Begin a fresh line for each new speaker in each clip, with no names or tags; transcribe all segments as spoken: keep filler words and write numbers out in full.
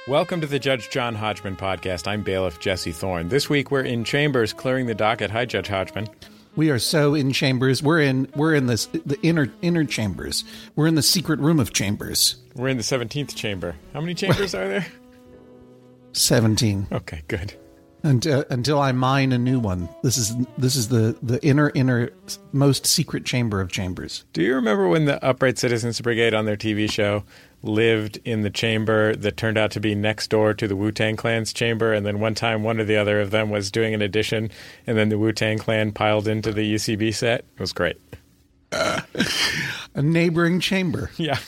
Welcome to the Judge John Hodgman podcast. I'm bailiff Jesse Thorne. This week we're in chambers clearing the docket. Hi, Judge Hodgman.
We are so in chambers. We're in we're in this the inner inner chambers. We're in the secret room of chambers.
We're in the seventeenth chamber. How many chambers are there?
Seventeen.
Okay, good.
And uh, until I mine a new one. This is this is the the inner inner most secret chamber of chambers.
Do you remember when the Upright Citizens Brigade on their T V show lived in the chamber that turned out to be next door to the Wu-Tang Clan's chamber, and then one time one or the other of them was doing an addition, and then the Wu-Tang Clan piled into the U C B set? It was great.
Uh, a neighboring chamber.
Yeah.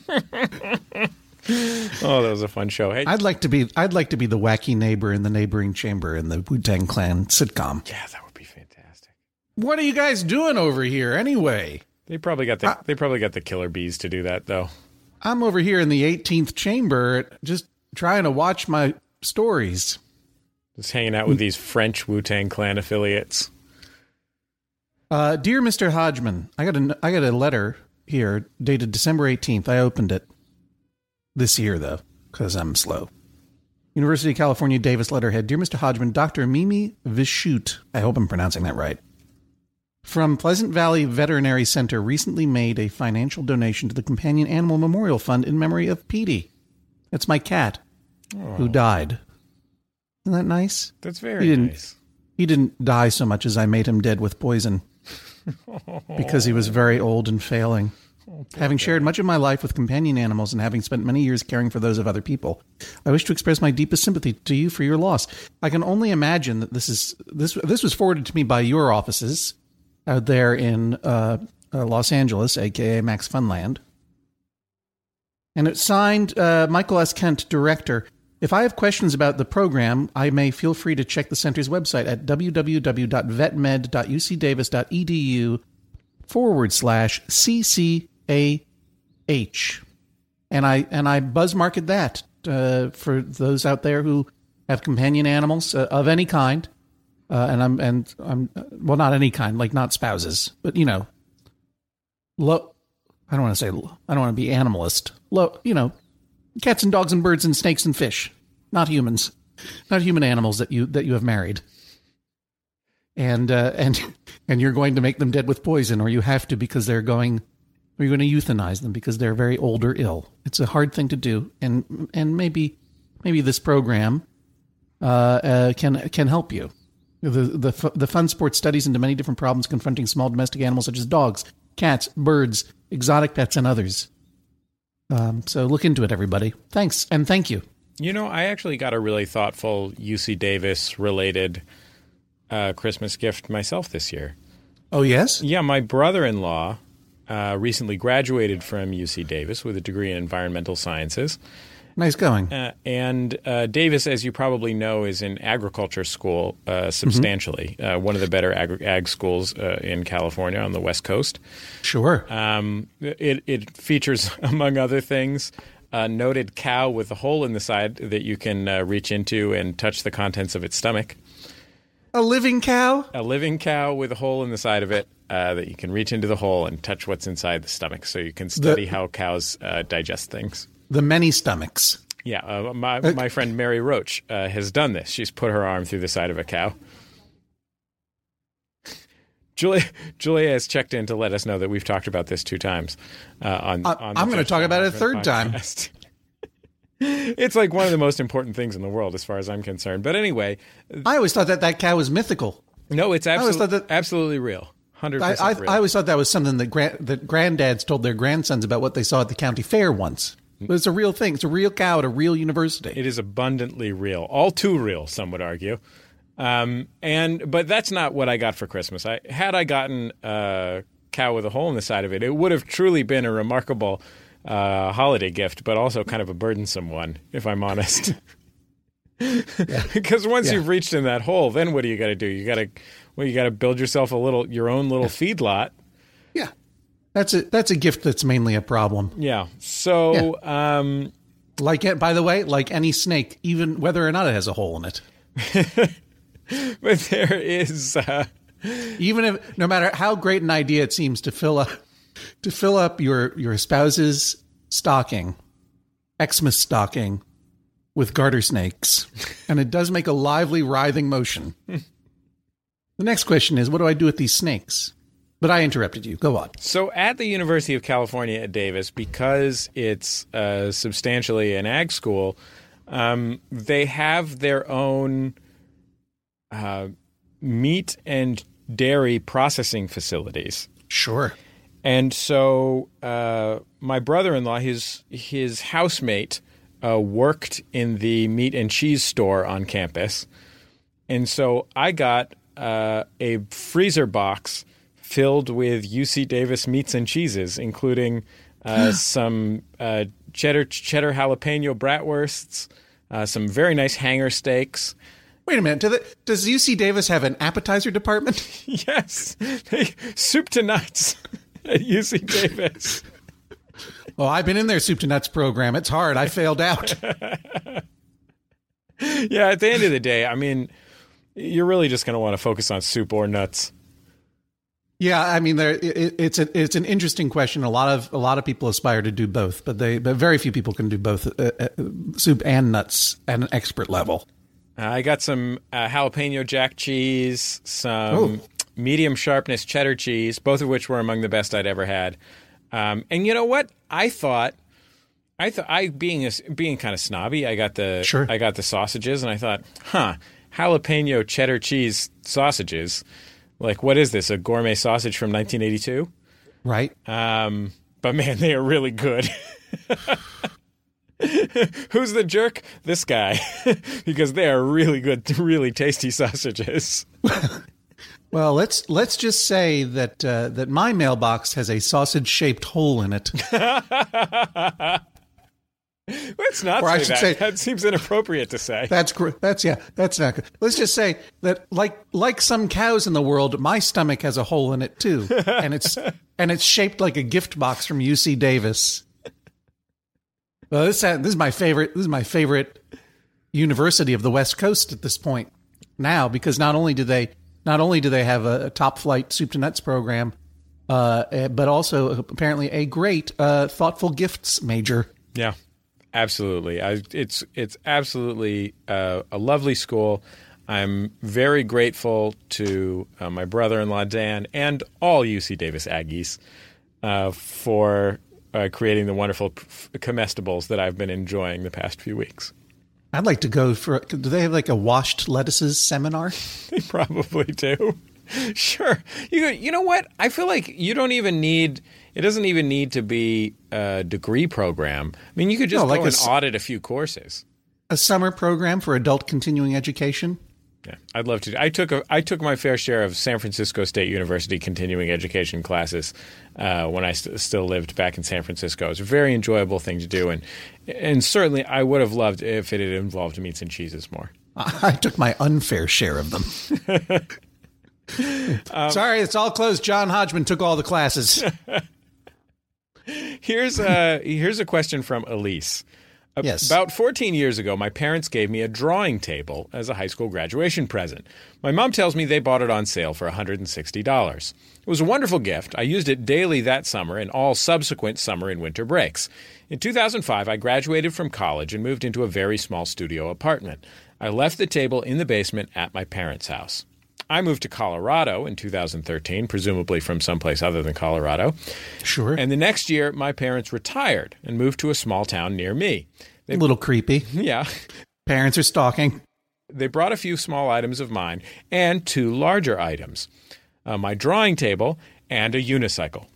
Oh, that was a fun show. Hey,
I'd like to be I'd like to be the wacky neighbor in the neighboring chamber in the Wu-Tang Clan sitcom.
Yeah, that would be fantastic.
What are you guys doing over here anyway?
They probably got the
I,
they probably got the killer bees to do that though.
I'm over here in the eighteenth chamber just trying to watch my stories.
Just hanging out with these French Wu-Tang Clan affiliates.
Uh, dear Mister Hodgman, I got a I got a letter here dated December eighteenth. I opened it this year, though, because I'm slow. University of California, Davis letterhead. Dear Mister Hodgman, Doctor Mimi Vishut, I hope I'm pronouncing that right, from Pleasant Valley Veterinary Center recently made a financial donation to the Companion Animal Memorial Fund in memory of Petey. That's my cat, oh. who died. Isn't that nice?
That's very
he didn't,
nice.
He didn't die so much as I made him dead with poison because he was very old and failing. Oh, having shared much of my life with companion animals and having spent many years caring for those of other people, I wish to express my deepest sympathy to you for your loss. I can only imagine that this is this this was forwarded to me by your offices out there in uh, uh, Los Angeles, a k a. Max Funland. And it's signed uh, Michael S. Kent, Director. If I have questions about the program, I may feel free to check the center's website at www.vetmed.ucdavis.edu forward slash CCAH. And I and I buzz market that uh, for those out there who have companion animals uh, of any kind. Uh, and I'm and I'm well, not any kind, like not spouses, but you know, low. I don't want to say I don't want to be animalist. Low, you know, cats and dogs and birds and snakes and fish, not humans, not human animals that you that you have married. And uh, and and you're going to make them dead with poison, or you have to because they're going, or you're going to euthanize them because they're very old or ill. It's a hard thing to do, and and maybe maybe this program uh, uh, can can help you. The, the the Fun Sport studies into many different problems confronting small domestic animals such as dogs, cats, birds, exotic pets, and others. Um, so look into it, everybody. Thanks, and thank you.
You know, I actually got a really thoughtful U C Davis-related uh, Christmas gift myself this year.
Oh, yes?
Yeah, my brother-in-law uh, recently graduated from U C Davis with a degree in environmental sciences.
Nice going.
Uh, and uh, Davis, as you probably know, is an agriculture school uh, substantially, mm-hmm. uh, one of the better ag, ag schools uh, in California on the West Coast.
Sure.
Um, it, it features, among other things, a noted cow with a hole in the side that you can uh, reach into and touch the contents of its stomach.
A living cow?
A living cow with a hole in the side of it uh, that you can reach into the hole and touch what's inside the stomach so you can study the- how cows uh, digest things.
The many stomachs.
Yeah, uh, my my friend Mary Roach uh, has done this. She's put her arm through the side of a cow. Julia, Julia has checked in to let us know that we've talked about this two times. Uh, on,
uh,
on
I'm going to talk about it a third
podcast. time. It's like one of the most important things in the world as far as I'm concerned. But anyway.
I always thought that that cow was mythical.
No, it's absolutely, that, absolutely real. one hundred percent
I, I,
real.
I always thought that was something that, gra- that granddads told their grandsons about what they saw at the county fair once. But it's a real thing. It's a real cow at a real university.
It is abundantly real. All too real, some would argue. Um, and but that's not what I got for Christmas. I had I gotten a cow with a hole in the side of it, it would have truly been a remarkable uh, holiday gift, but also kind of a burdensome one, if I'm honest. Because once
yeah.
you've reached in that hole, then what do you got to do? You got to well, you got to build yourself a little your own little yeah. feedlot.
Yeah. That's a that's a gift that's mainly a problem.
Yeah. So, yeah. Um,
like it, by the way, like any snake, even whether or not it has a hole in it.
But there is, uh,
even if no matter how great an idea it seems to fill up to fill up your your spouse's stocking, Xmas stocking, with garter snakes, and it does make a lively, writhing motion. The next question is, what do I do with these snakes? But I interrupted you. Go on.
So at the University of California at Davis, because it's uh, substantially an ag school, um, they have their own uh, meat and dairy processing facilities.
Sure.
And so uh, my brother-in-law, his his housemate, uh, worked in the meat and cheese store on campus. And so I got uh, a freezer box filled with U C Davis meats and cheeses, including uh, some uh, cheddar cheddar jalapeno bratwursts, uh, some very nice hanger steaks.
Wait a minute. Do the, does U C Davis have an appetizer department?
Yes. They, soup to nuts at U C Davis.
Well, I've been in their soup to nuts program. It's hard. I failed out.
Yeah, at the end of the day, I mean, you're really just going to want to focus on soup or nuts.
Yeah, I mean, there it, it's a, it's an interesting question. A lot of a lot of people aspire to do both, but they but very few people can do both uh, uh, soup and nuts at an expert level.
Uh, I got some uh, jalapeno jack cheese, some
Ooh.
medium sharpness cheddar cheese, both of which were among the best I'd ever had. Um, and you know what? I thought, I thought, I being a, being kind of snobby, I got the
Sure.
I got the sausages, and I thought, huh, jalapeno cheddar cheese sausages. Like, what is this? A gourmet sausage from nineteen eighty-two?
Right.
Um, but man, they are really good. Who's the jerk? This guy. Because they are really good, really tasty sausages.
Well, let's let's just say that uh, that my mailbox has a sausage-shaped hole in it.
Let's not
Or
say
I should
that.
say-
That seems inappropriate to say.
That's gr- that's yeah, that's not good. Let's just say that like like some cows in the world, my stomach has a hole in it too, and it's and it's shaped like a gift box from U C Davis. Well, this this is my favorite. This is my favorite university of the West Coast at this point now, because not only do they not only do they have a, a top flight soup to nuts program, uh, but also apparently a great uh, thoughtful gifts major.
Yeah, absolutely. I, it's it's absolutely uh, a lovely school. I'm very grateful to uh, my brother-in-law Dan and all U C Davis Aggies uh, for uh, creating the wonderful p- comestibles that I've been enjoying the past few weeks.
I'd like to go for. Do they have like a washed lettuces seminar?
They probably do. Sure. You you know what? I feel like you don't even need. It doesn't even need to be a degree program. I mean, you could just
No, like
go
a
and
s-
audit a few courses.
A summer program for adult continuing education?
Yeah, I'd love to. I took a, I took my fair share of San Francisco State University continuing education classes uh, when I st- still lived back in San Francisco. It was a very enjoyable thing to do, and and certainly I would have loved if it had involved meats and cheeses more.
I took my unfair share of them. Sorry, it's all closed. John Hodgman took all the classes.
Here's a here's a question from Elise. A-
Yes.
About fourteen years ago, my parents gave me a drawing table as a high school graduation present. My mom tells me they bought it on sale for one hundred sixty dollars. It was a wonderful gift. I used it daily that summer and all subsequent summer and winter breaks. In two thousand five, I graduated from college and moved into a very small studio apartment. I left the table in the basement at my parents' house. I moved to Colorado in two thousand thirteen, presumably from someplace other than Colorado.
Sure.
And the next year, my parents retired and moved to a small town near me.
a little creepy.
Yeah.
Parents are stalking.
They brought a few small items of mine and two larger items, uh, my drawing table and a unicycle.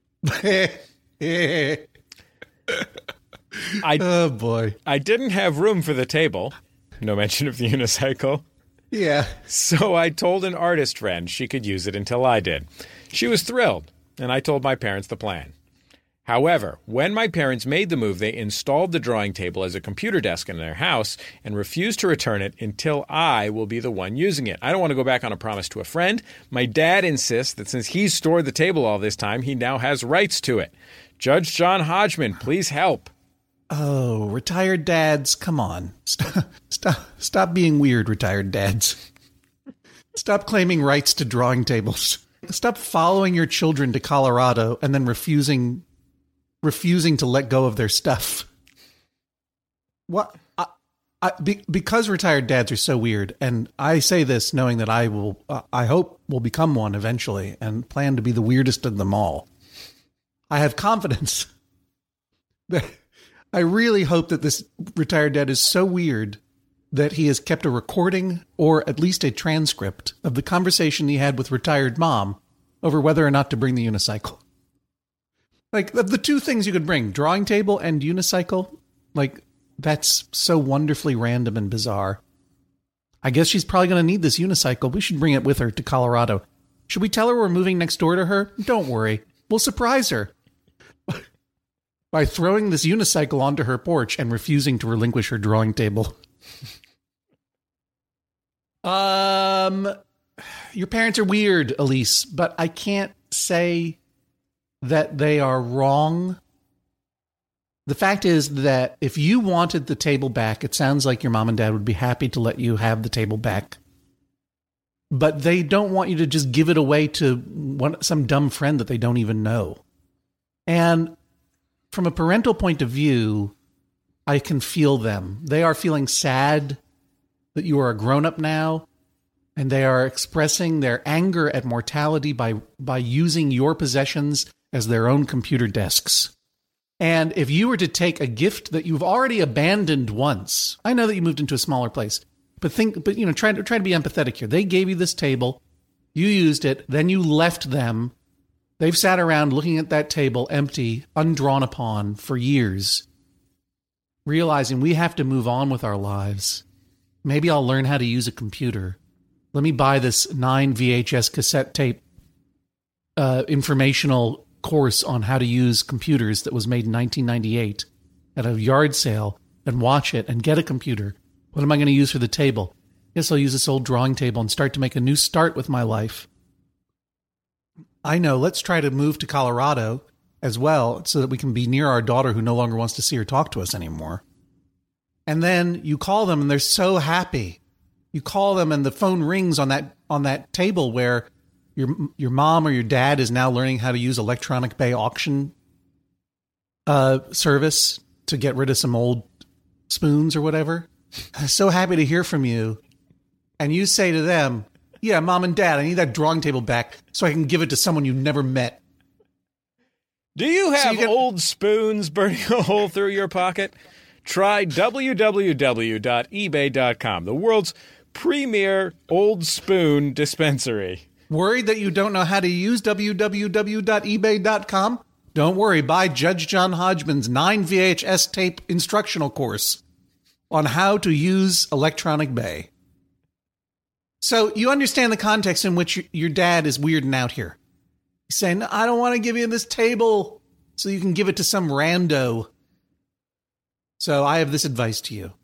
I,
Oh, boy.
I didn't have room for the table. No mention of the unicycle.
Yeah.
So I told an artist friend she could use it until I did. She was thrilled, and I told my parents the plan. However, when my parents made the move, they installed the drawing table as a computer desk in their house and refused to return it until I will be the one using it. I don't want to go back on a promise to a friend. My dad insists that since he's stored the table all this time, he now has rights to it. Judge John Hodgman, please help.
Oh, retired dads, come on. Stop, stop, stop being weird, retired dads. Stop claiming rights to drawing tables. Stop following your children to Colorado and then refusing refusing to let go of their stuff. What? I, I, be, because retired dads are so weird, and I say this knowing that I will, uh, I hope will become one eventually and plan to be the weirdest of them all. I have confidence that I really hope that this retired dad is so weird that he has kept a recording or at least a transcript of the conversation he had with retired mom over whether or not to bring the unicycle. Like, of the two things you could bring, drawing table and unicycle, like, that's so wonderfully random and bizarre. I guess she's probably going to need this unicycle. We should bring it with her to Colorado. Should we tell her we're moving next door to her? Don't worry. We'll surprise her by throwing this unicycle onto her porch and refusing to relinquish her drawing table. Um, your parents are weird, Elise, but I can't say that they are wrong. The fact is that if you wanted the table back, it sounds like your mom and dad would be happy to let you have the table back. But they don't want you to just give it away to one, some dumb friend that they don't even know. And from a parental point of view, I can feel them. They are feeling sad that you are a grown-up now, and they are expressing their anger at mortality by, by using your possessions as their own computer desks. And if you were to take a gift that you've already abandoned once, I know that you moved into a smaller place, but think, but you know, try to try to be empathetic here. They gave you this table, you used it, then you left them. They've sat around looking at that table empty, undrawn upon for years, realizing we have to move on with our lives. Maybe I'll learn how to use a computer. Let me buy this nine V H S cassette tape uh, informational course on how to use computers that was made in nineteen ninety-eight at a yard sale and watch it and get a computer. What am I going to use for the table? Guess I'll use this old drawing table and start to make a new start with my life. I know, let's try to move to Colorado as well so that we can be near our daughter who no longer wants to see or talk to us anymore. And then you call them and they're so happy. You call them and the phone rings on that on that table where your your mom or your dad is now learning how to use Electronic Bay auction uh, service to get rid of some old spoons or whatever. I'm so happy to hear from you. And you say to them, yeah, mom and dad, I need that drawing table back so I can give it to someone you've never met.
Do you have
so you get-
old spoons burning a hole through your pocket? Try w w w dot ebay dot com, the world's premier old spoon dispensary.
Worried that you don't know how to use w w w dot ebay dot com? Don't worry, buy Judge John Hodgman's nine V H S tape instructional course on how to use Electronic Bay. So you understand the context in which your dad is weirding out here. He's saying, I don't want to give you this table so you can give it to some rando. So I have this advice to you.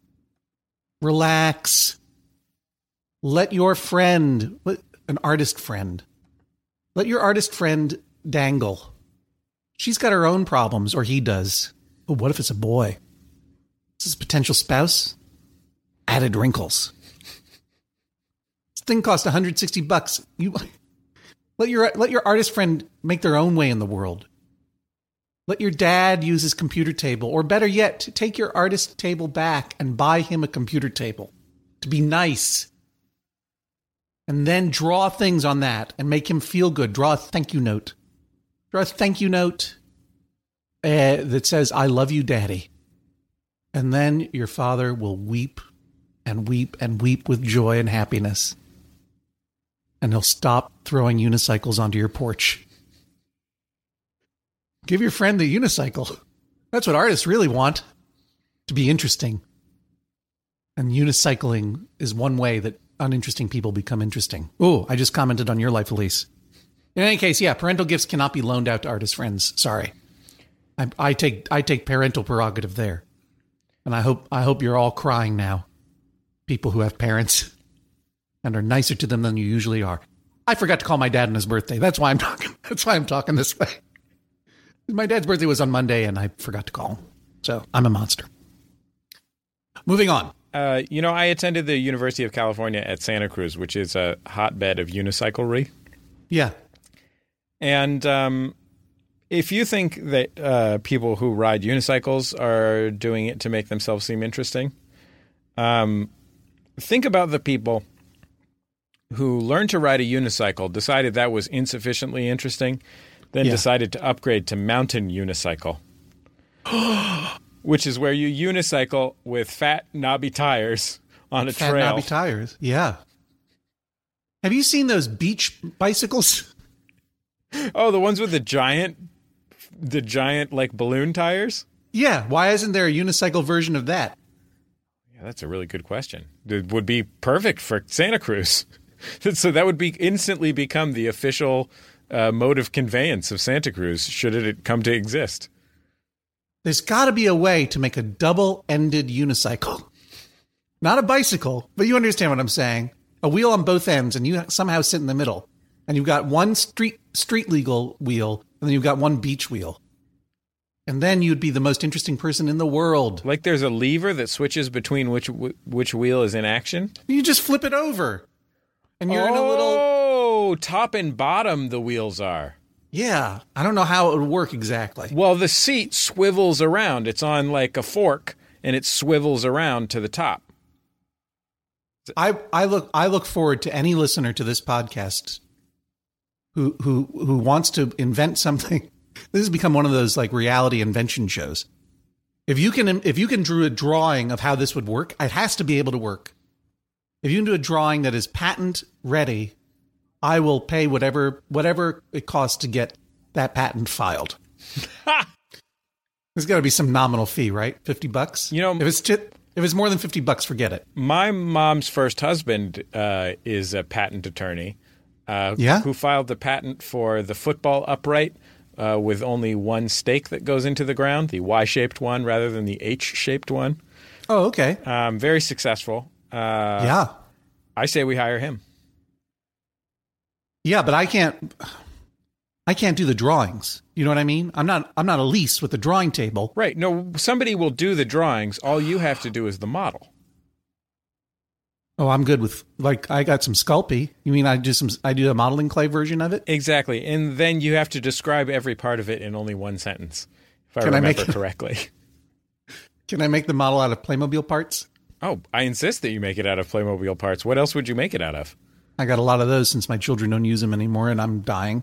Relax. Let your friend, an artist friend, let your artist friend dangle. She's got her own problems, or he does. But what if it's a boy? Is this potential spouse? Added wrinkles. This thing cost one hundred sixty bucks. You let your let your artist friend make their own way in the world. Let your dad use his computer table, or better yet, take your artist table back and buy him a computer table to be nice. And then draw things on that and make him feel good. Draw a thank you note. Draw a thank you note uh, that says, I love you, Daddy. And then your father will weep and weep and weep with joy and happiness. And he'll stop throwing unicycles onto your porch. Give your friend the unicycle. That's what artists really want. To be interesting. And unicycling is one way that uninteresting people become interesting. Oh, I just commented on your life, Elise. In any case, yeah, parental gifts cannot be loaned out to artist friends. Sorry. I, I take I take parental prerogative there. And I hope I hope you're all crying now. People who have parents and are nicer to them than you usually are. I forgot to call my dad on his birthday. That's why I'm talking. That's why I'm talking this way. My dad's birthday was on Monday, and I forgot to call him. So I'm a monster. Moving on.
Uh, you know, I attended the University of California at Santa Cruz, which is a hotbed of unicyclery.
Yeah.
And um, if you think that uh, people who ride unicycles are doing it to make themselves seem interesting, Um, think about the people who learned to ride a unicycle, decided that was insufficiently interesting, then
Yeah.
decided to upgrade to mountain unicycle, which is where you unicycle with fat, knobby tires on a
Fat
trail.
knobby tires. Yeah. Have you seen those beach bicycles?
Oh, the ones with the giant, the giant like balloon tires?
Yeah. Why isn't there a unicycle version of that?
Yeah, that's a really good question. It would be perfect for Santa Cruz. So that would be instantly become the official uh, mode of conveyance of Santa Cruz, should it come to exist.
There's got to be a way to make a double-ended unicycle. Not a bicycle, but you understand what I'm saying. A wheel on both ends, and you somehow sit in the middle. And you've got one street street legal wheel, and then you've got one beach wheel. And then you'd be the most interesting person in the world.
Like there's a lever that switches between which which wheel is in action.
You just flip it over. And you're
oh,
in a little...
Oh, top and bottom the wheels are.
Yeah. I don't know how it would work exactly.
Well, the seat swivels around. It's on like a fork, and it swivels around to the top.
I, I look I look forward to any listener to this podcast who who who wants to invent something. This has become one of those like reality invention shows. If you can if you can draw a drawing of how this would work, it has to be able to work. If you can do a drawing that is patent ready, I will pay whatever whatever it costs to get that patent filed. There's got to be some nominal fee, right? Fifty bucks.
You know,
if it's just, if it's more than fifty bucks, forget it.
My mom's first husband uh, is a patent attorney. Uh,
Yeah?
Who filed the patent for the football upright uh, with only one stake that goes into the ground, the Y-shaped one rather than the H-shaped one.
Oh, okay.
Um, very successful. Uh,
yeah.
I say we hire him.
Yeah, but I can't I can't do the drawings. You know what I mean? I'm not I'm not Elise with the drawing table.
Right. No, somebody will do the drawings. All you have to do is the model.
Oh, I'm good with like I got some Sculpey. You mean I do some I do a modeling clay version of it?
Exactly. And then you have to describe every part of it in only one sentence, if I
Can I
remember
make-
correctly.
Can I make the model out of Playmobil parts?
Oh, I insist that you make it out of Playmobil parts. What else would you make it out of?
I got a lot of those since my children don't use them anymore and I'm dying.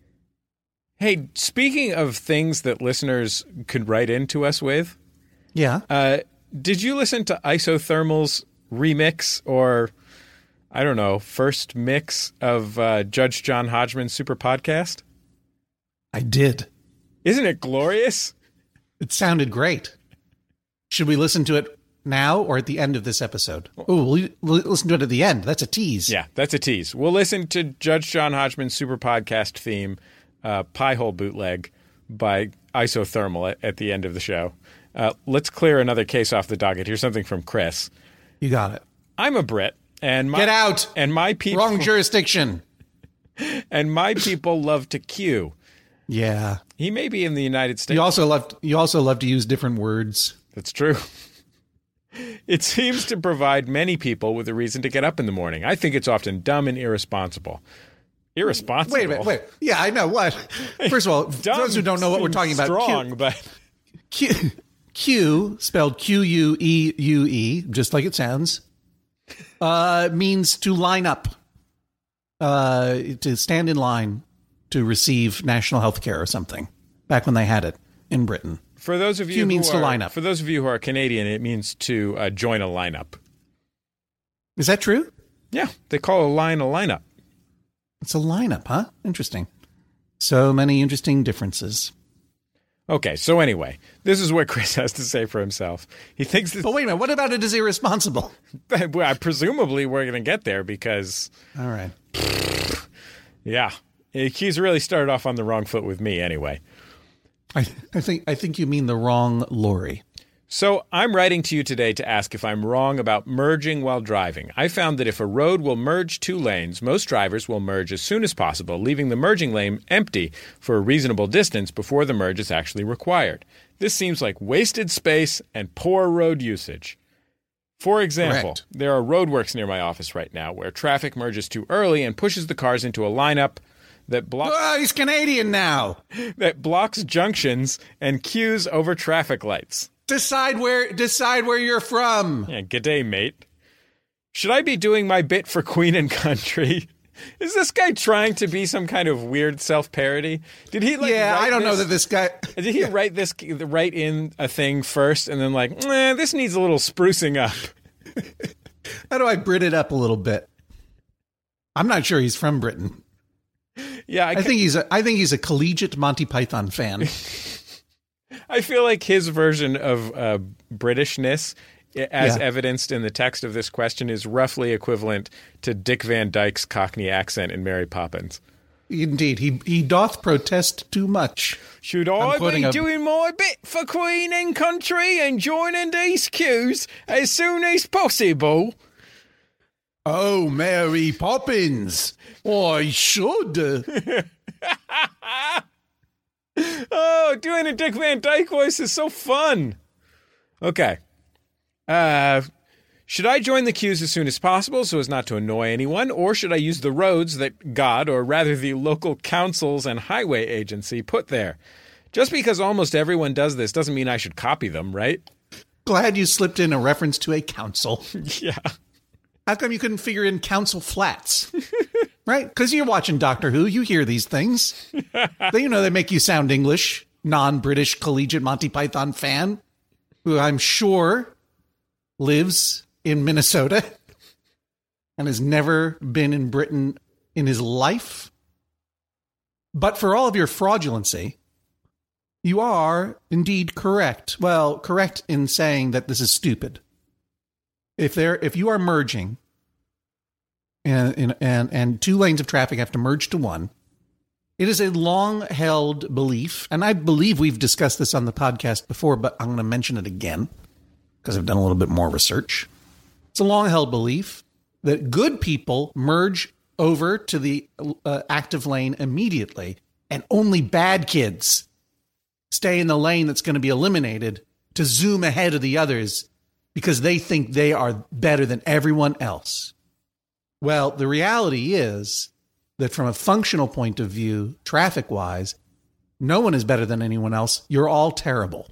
Hey, speaking of things that listeners could write into us with,
Yeah.
uh, did you listen to Isothermal's remix or, I don't know, first mix of uh, Judge John Hodgman's Super Podcast?
I did.
Isn't it glorious?
It sounded great. Should we listen to it now or at the end of this episode? Oh, we'll, we'll listen to it at the end. That's a tease.
Yeah, that's a tease. We'll listen to Judge John Hodgman's Super Podcast theme, uh, Pie Hole Bootleg by Isothermal at, at the end of the show. Uh, let's clear another case off the docket. Here's something from Chris.
You got it.
I'm a Brit, and my,
Get out.
And my people
Wrong jurisdiction.
and my people love to queue.
Yeah.
He may be in the United States.
You also love you also love to use different words.
That's true. It seems to provide many people with a reason to get up in the morning. I think it's often dumb and irresponsible. Irresponsible.
Wait a minute, wait. Yeah, I know what. First of all, for
Dumb
those who don't know what we're talking about,
strong,
Q,
but
Q, Q spelled Q U E U E, just like it sounds, uh, means to line up, uh, to stand in line to receive national health care or something. Back when they had it in Britain.
for those of you
Q
who
means to
are,
line up.
For those of you who are Canadian, it means to uh, join a lineup.
Is that true?
Yeah, they call a line a lineup.
It's a lineup, huh? Interesting. So many interesting differences.
Okay, so anyway, this is what Chris has to say for himself. He thinks that,
But wait a minute, what about it is irresponsible?
well, presumably we're going to get there because,
All right.
yeah, he's really started off on the wrong foot with me anyway.
I, I think I think you mean the wrong Lori.
So I'm writing to you today to ask if I'm wrong about merging while driving. I found that if a road will merge two lanes, most drivers will merge as soon as possible, leaving the merging lane empty for a reasonable distance before the merge is actually required. This seems like wasted space and poor road usage. For example,
Correct.
there are roadworks near my office right now where traffic merges too early and pushes the cars into a lineup that blocks
Oh, he's Canadian now.
that blocks junctions and queues over traffic lights.
Decide where decide where you're from.
Yeah, g'day, mate. Should I be doing my bit for Queen and Country? Is this guy trying to be some kind of weird self-parody? Did he like
Yeah, I don't
this?
know that this guy...
Did he write this, write in a thing first and then like, eh, this needs a little sprucing up?
How do I Brit it up a little bit? I'm not sure he's from Britain.
Yeah, I,
I think he's a, I think he's a collegiate Monty Python fan.
I feel like his version of uh, Britishness, as
Yeah.
evidenced in the text of this question, is roughly equivalent to Dick Van Dyke's Cockney accent in Mary Poppins.
Indeed, he he doth protest too much.
Should
I'm
I
quoting
be
a-
doing my bit for Queen and Country and joining these queues as soon as possible?
Oh, Mary Poppins, I should.
Oh, doing a Dick Van Dyke voice is so fun. Okay. Uh, should I join the queues as soon as possible so as not to annoy anyone, or should I use the roads that God, or rather the local councils and highway agency, put there? Just because almost everyone does this doesn't mean I should copy them, right?
Glad you slipped in a reference to a council.
Yeah.
How come you couldn't figure in council flats? Right? Because you're watching Doctor Who. You hear these things. They, you know, they make you sound English. Non-British collegiate Monty Python fan, who I'm sure lives in Minnesota and has never been in Britain in his life. But for all of your fraudulency, you are indeed correct. Well, correct in saying that this is stupid. If there, if you are merging, and and and two lanes of traffic have to merge to one, it is a long-held belief, and I believe we've discussed this on the podcast before, but I'm going to mention it again because I've done a little bit more research. It's a long-held belief that good people merge over to the uh, active lane immediately, and only bad kids stay in the lane that's going to be eliminated to zoom ahead of the others because they think they are better than everyone else. Well, the reality is that from a functional point of view, traffic-wise, no one is better than anyone else. You're all terrible.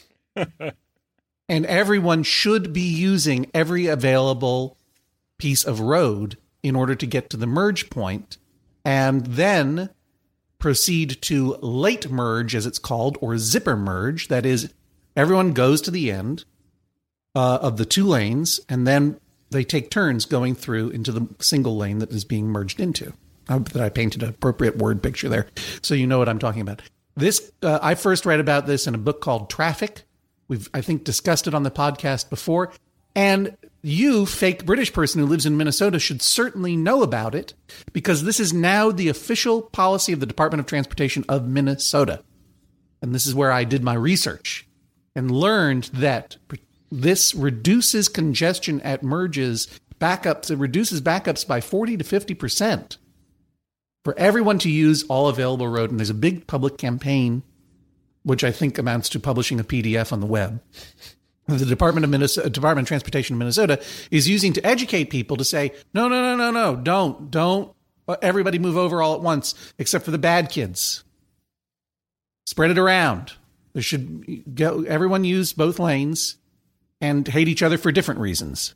And everyone should be using every available piece of road in order to get to the merge point, and then proceed to late merge, as it's called, or zipper merge. That is, everyone goes to the end uh, of the two lanes, and then they take turns going through into the single lane that is being merged into. I hope that I painted an appropriate word picture there, so you know what I'm talking about. This uh, I first read about this in a book called Traffic. We've, I think, discussed it on the podcast before. And you, fake British person who lives in Minnesota, should certainly know about it, because this is now the official policy of the Department of Transportation of Minnesota. And this is where I did my research and learned that this reduces congestion at merges, backups. It reduces backups by forty to fifty percent for everyone to use all available road. And there's a big public campaign, which I think amounts to publishing a P D F on the web. The Department of Minnesota, Department of Transportation of Minnesota is using to educate people to say, no, no, no, no, no, don't, don't everybody move over all at once, except for the bad kids. Spread it around. There should go, everyone use both lanes and hate each other for different reasons.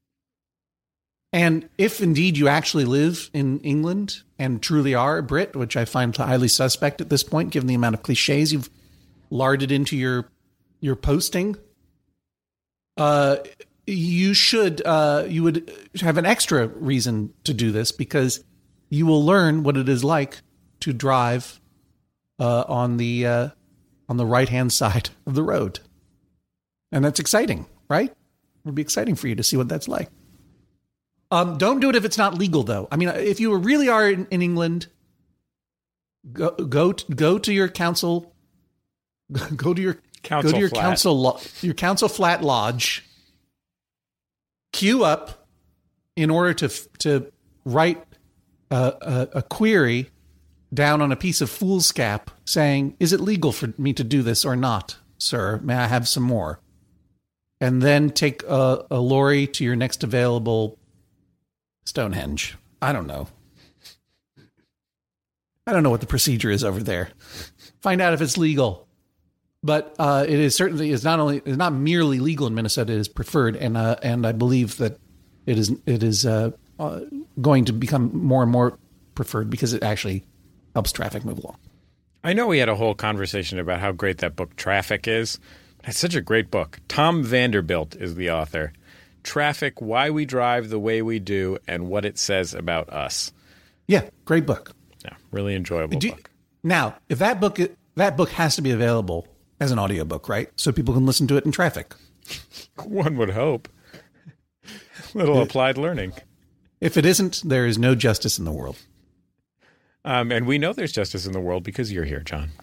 And if indeed you actually live in England and truly are a Brit, which I find highly suspect at this point, given the amount of cliches you've larded into your your posting, uh, you should uh, you would have an extra reason to do this, because you will learn what it is like to drive uh, on the uh, on the right hand side of the road, and that's exciting, right? It'll be exciting for you to see what that's like. Um, don't do it if it's not legal, though. I mean, if you really are in, in England, go go to, go to your council, go to your
Council
go to your
flat.
council lo- your council flat lodge, queue up in order to to write a, a, a query down on a piece of foolscap saying, "Is it legal for me to do this or not, sir? May I have some more?" And then take a, a lorry to your next available Stonehenge. I don't know. I don't know what the procedure is over there. Find out if it's legal. but uh, it is certainly is not only is not merely legal in Minnesota. It is preferred, and uh, and I believe that it is it is uh, uh, going to become more and more preferred because it actually helps traffic move along.
I know we had a whole conversation about how great that book Traffic is. It's such a great book. Tom Vanderbilt is the author. Traffic: Why We Drive the Way We Do and What It Says About Us.
Yeah, great book.
Yeah, really enjoyable
Do,
book.
Now, if that book that book has to be available as an audiobook, right? So people can listen to it in traffic.
One would hope. Little applied learning.
If it isn't, there is no justice in the world.
Um, and we know there's justice in the world because you're here, John.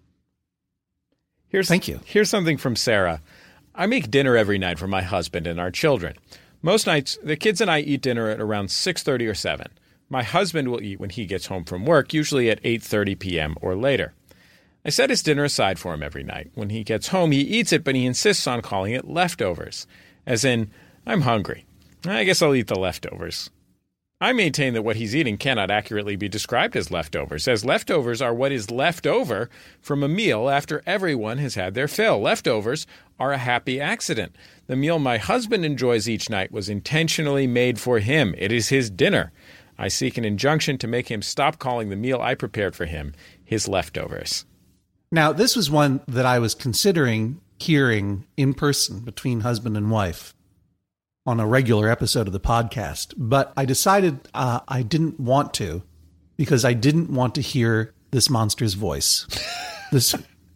Here's,
Thank you.
Here's something from Sarah. I make dinner every night for my husband and our children. Most nights, the kids and I eat dinner at around six thirty or seven. My husband will eat when he gets home from work, usually at eight thirty p.m. or later. I set his dinner aside for him every night. When he gets home, he eats it, but he insists on calling it leftovers. As in, I'm hungry. I guess I'll eat the leftovers. I maintain that what he's eating cannot accurately be described as leftovers, as leftovers are what is left over from a meal after everyone has had their fill. Leftovers are a happy accident. The meal my husband enjoys each night was intentionally made for him. It is his dinner. I seek an injunction to make him stop calling the meal I prepared for him his leftovers.
Now, this was one that I was considering hearing in person between husband and wife on a regular episode of the podcast, but I decided uh, I didn't want to because I didn't want to hear this monster's voice. This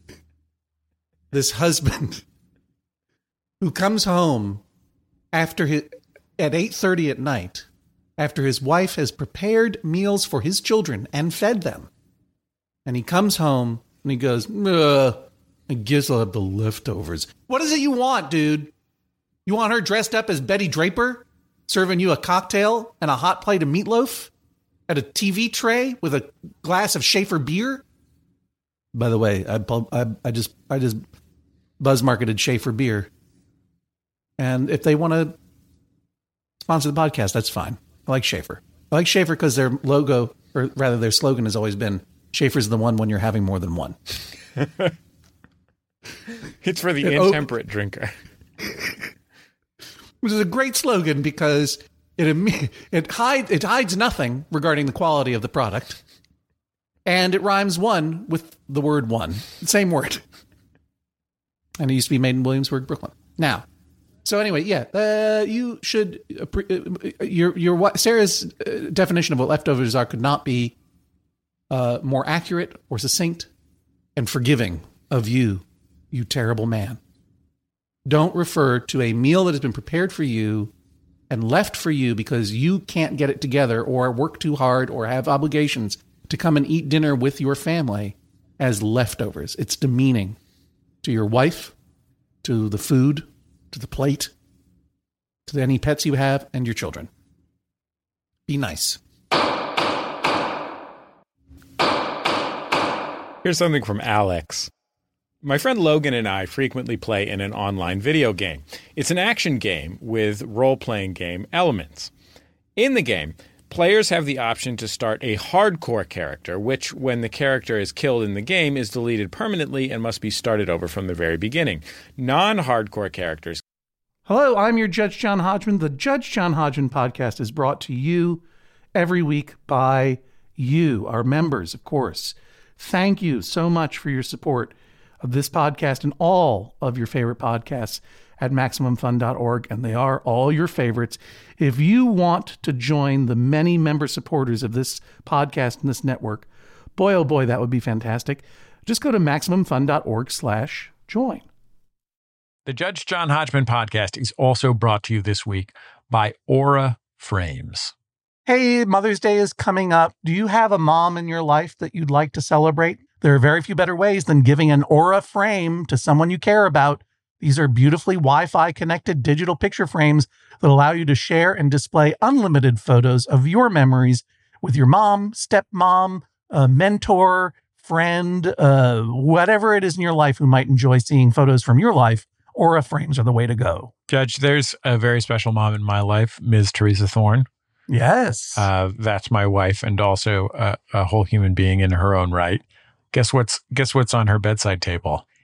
this husband who comes home after his, at eight thirty at night after his wife has prepared meals for his children and fed them. And he comes home and he goes, Ugh, I guess I'll have the leftovers. What is it you want, dude? You want her dressed up as Betty Draper, serving you a cocktail and a hot plate of meatloaf at a T V tray with a glass of Schaefer beer? By the way, I I, I just I just buzz marketed Schaefer beer, and if they want to sponsor the podcast, that's fine. I like Schaefer. I like Schaefer because their logo, or rather their slogan, has always been "Schaefer's the one when you're having more than one."
It's for the
it
intemperate op- drinker.
Which is a great slogan because it it hides it hides nothing regarding the quality of the product, and it rhymes one with the word one, same word. And it used to be made in Williamsburg, Brooklyn. Now, so anyway, yeah, uh, you should uh, your your Sarah's definition of what leftovers are could not be uh, more accurate or succinct and forgiving of you, you terrible man. Don't refer to a meal that has been prepared for you and left for you because you can't get it together or work too hard or have obligations to come and eat dinner with your family as leftovers. It's demeaning to your wife, to the food, to the plate, to any pets you have, and your children. Be nice.
Here's something from Alex. My friend Logan and I frequently play in an online video game. It's an action game with role-playing game elements. In the game, players have the option to start a hardcore character, which, when the character is killed in the game, is deleted permanently and must be started over from the very beginning. Non-hardcore characters.
Hello, I'm your Judge John Hodgman. The Judge John Hodgman podcast is brought to you every week by you, our members, of course. Thank you so much for your support of this podcast and all of your favorite podcasts at Maximum Fun dot org, and they are all your favorites. If you want to join the many member supporters of this podcast and this network, boy, oh boy, that would be fantastic. Just go to Maximum Fun dot org slash join.
The Judge John Hodgman podcast is also brought to you this week by Aura Frames.
Hey, Mother's Day is coming up. Do you have a mom in your life that you'd like to celebrate? There are very few better ways than giving an Aura frame to someone you care about. These are beautifully Wi-Fi connected digital picture frames that allow you to share and display unlimited photos of your memories with your mom, stepmom, a mentor, friend, uh, whatever it is in your life who might enjoy seeing photos from your life. Aura frames are the way to go.
Judge, there's a very special mom in my life, Miz Teresa Thorne.
Yes.
Uh, that's my wife and also a, a whole human being in her own right. Guess what's guess what's on her bedside table?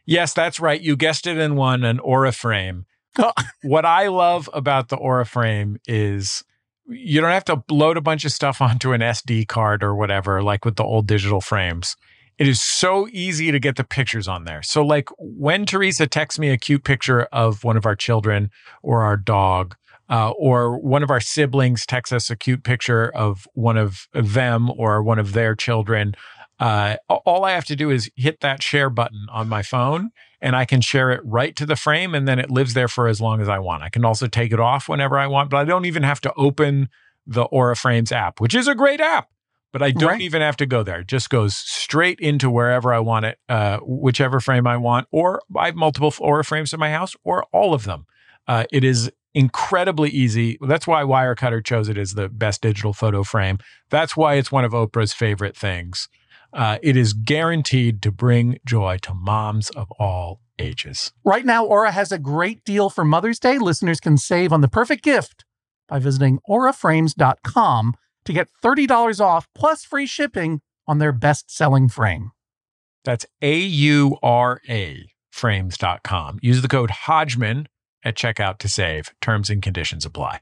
Yes, that's right. You guessed it in one, an Aura frame. What I love about the Aura frame is you don't have to load a bunch of stuff onto an S D card or whatever, like with the old digital frames. It is so easy to get the pictures on there. So like when Teresa texts me a cute picture of one of our children or our dog, uh, or one of our siblings texts us a cute picture of one of them or one of their children, uh, all I have to do is hit that share button on my phone and I can share it right to the frame, and then it lives there for as long as I want. I can also take it off whenever I want, but I don't even have to open the Aura Frames app, which is a great app. But I don't right. even have to go there. It just goes straight into wherever I want it, uh, whichever frame I want, or I have multiple Aura frames in my house, or all of them. Uh, it is incredibly easy. That's why Wirecutter chose it as the best digital photo frame. That's why it's one of Oprah's favorite things. Uh, it is guaranteed to bring joy to moms of all ages.
Right now, Aura has a great deal for Mother's Day. Listeners can save on the perfect gift by visiting aura frames dot com to get thirty dollars off plus free shipping on their best-selling frame.
That's A U R A frames dot com. Use the code Hodgman at checkout to save. Terms and conditions apply.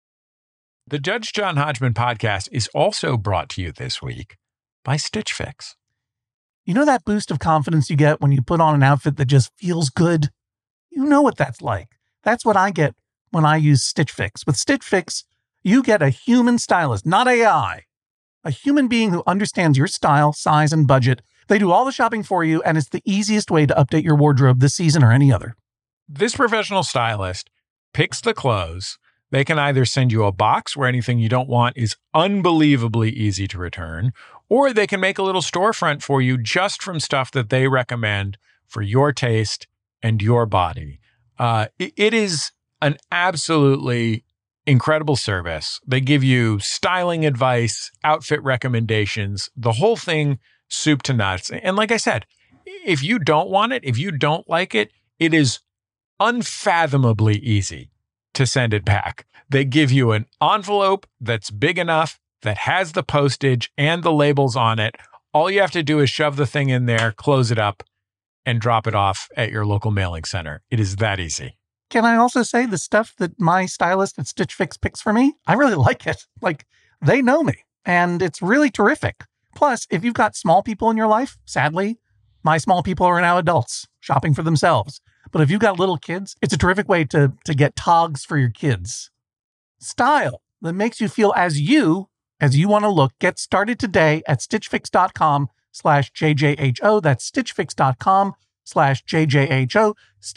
The Judge John Hodgman podcast is also brought to you this week by Stitch Fix.
You know that boost of confidence you get when you put on an outfit that just feels good? You know what that's like. That's what I get when I use Stitch Fix. With Stitch Fix, you get a human stylist, not A I. A human being who understands your style, size, and budget. They do all the shopping for you, and it's the easiest way to update your wardrobe this season or any other.
This professional stylist picks the clothes. They can either send you a box where anything you don't want is unbelievably easy to return, or they can make a little storefront for you just from stuff that they recommend for your taste and your body. Uh, it, it is an absolutely incredible service. They give you styling advice, outfit recommendations, the whole thing, soup to nuts. And like I said, if you don't want it, if you don't like it, it is unfathomably easy to send it back. They give you an envelope that's big enough, that has the postage and the labels on it. All you have to do is shove the thing in there, close it up, and drop it off at your local mailing center. It is that easy.
Can I also say the stuff that my stylist at Stitch Fix picks for me? I really like it. Like, they know me, and it's really terrific. Plus, if you've got small people in your life, sadly, my small people are now adults shopping for themselves. But if you've got little kids, it's a terrific way to, to get togs for your kids. Style that makes you feel as you, as you want to look. Get started today at stitchfix.com slash JJHO. That's stitchfix.com slash JJHO.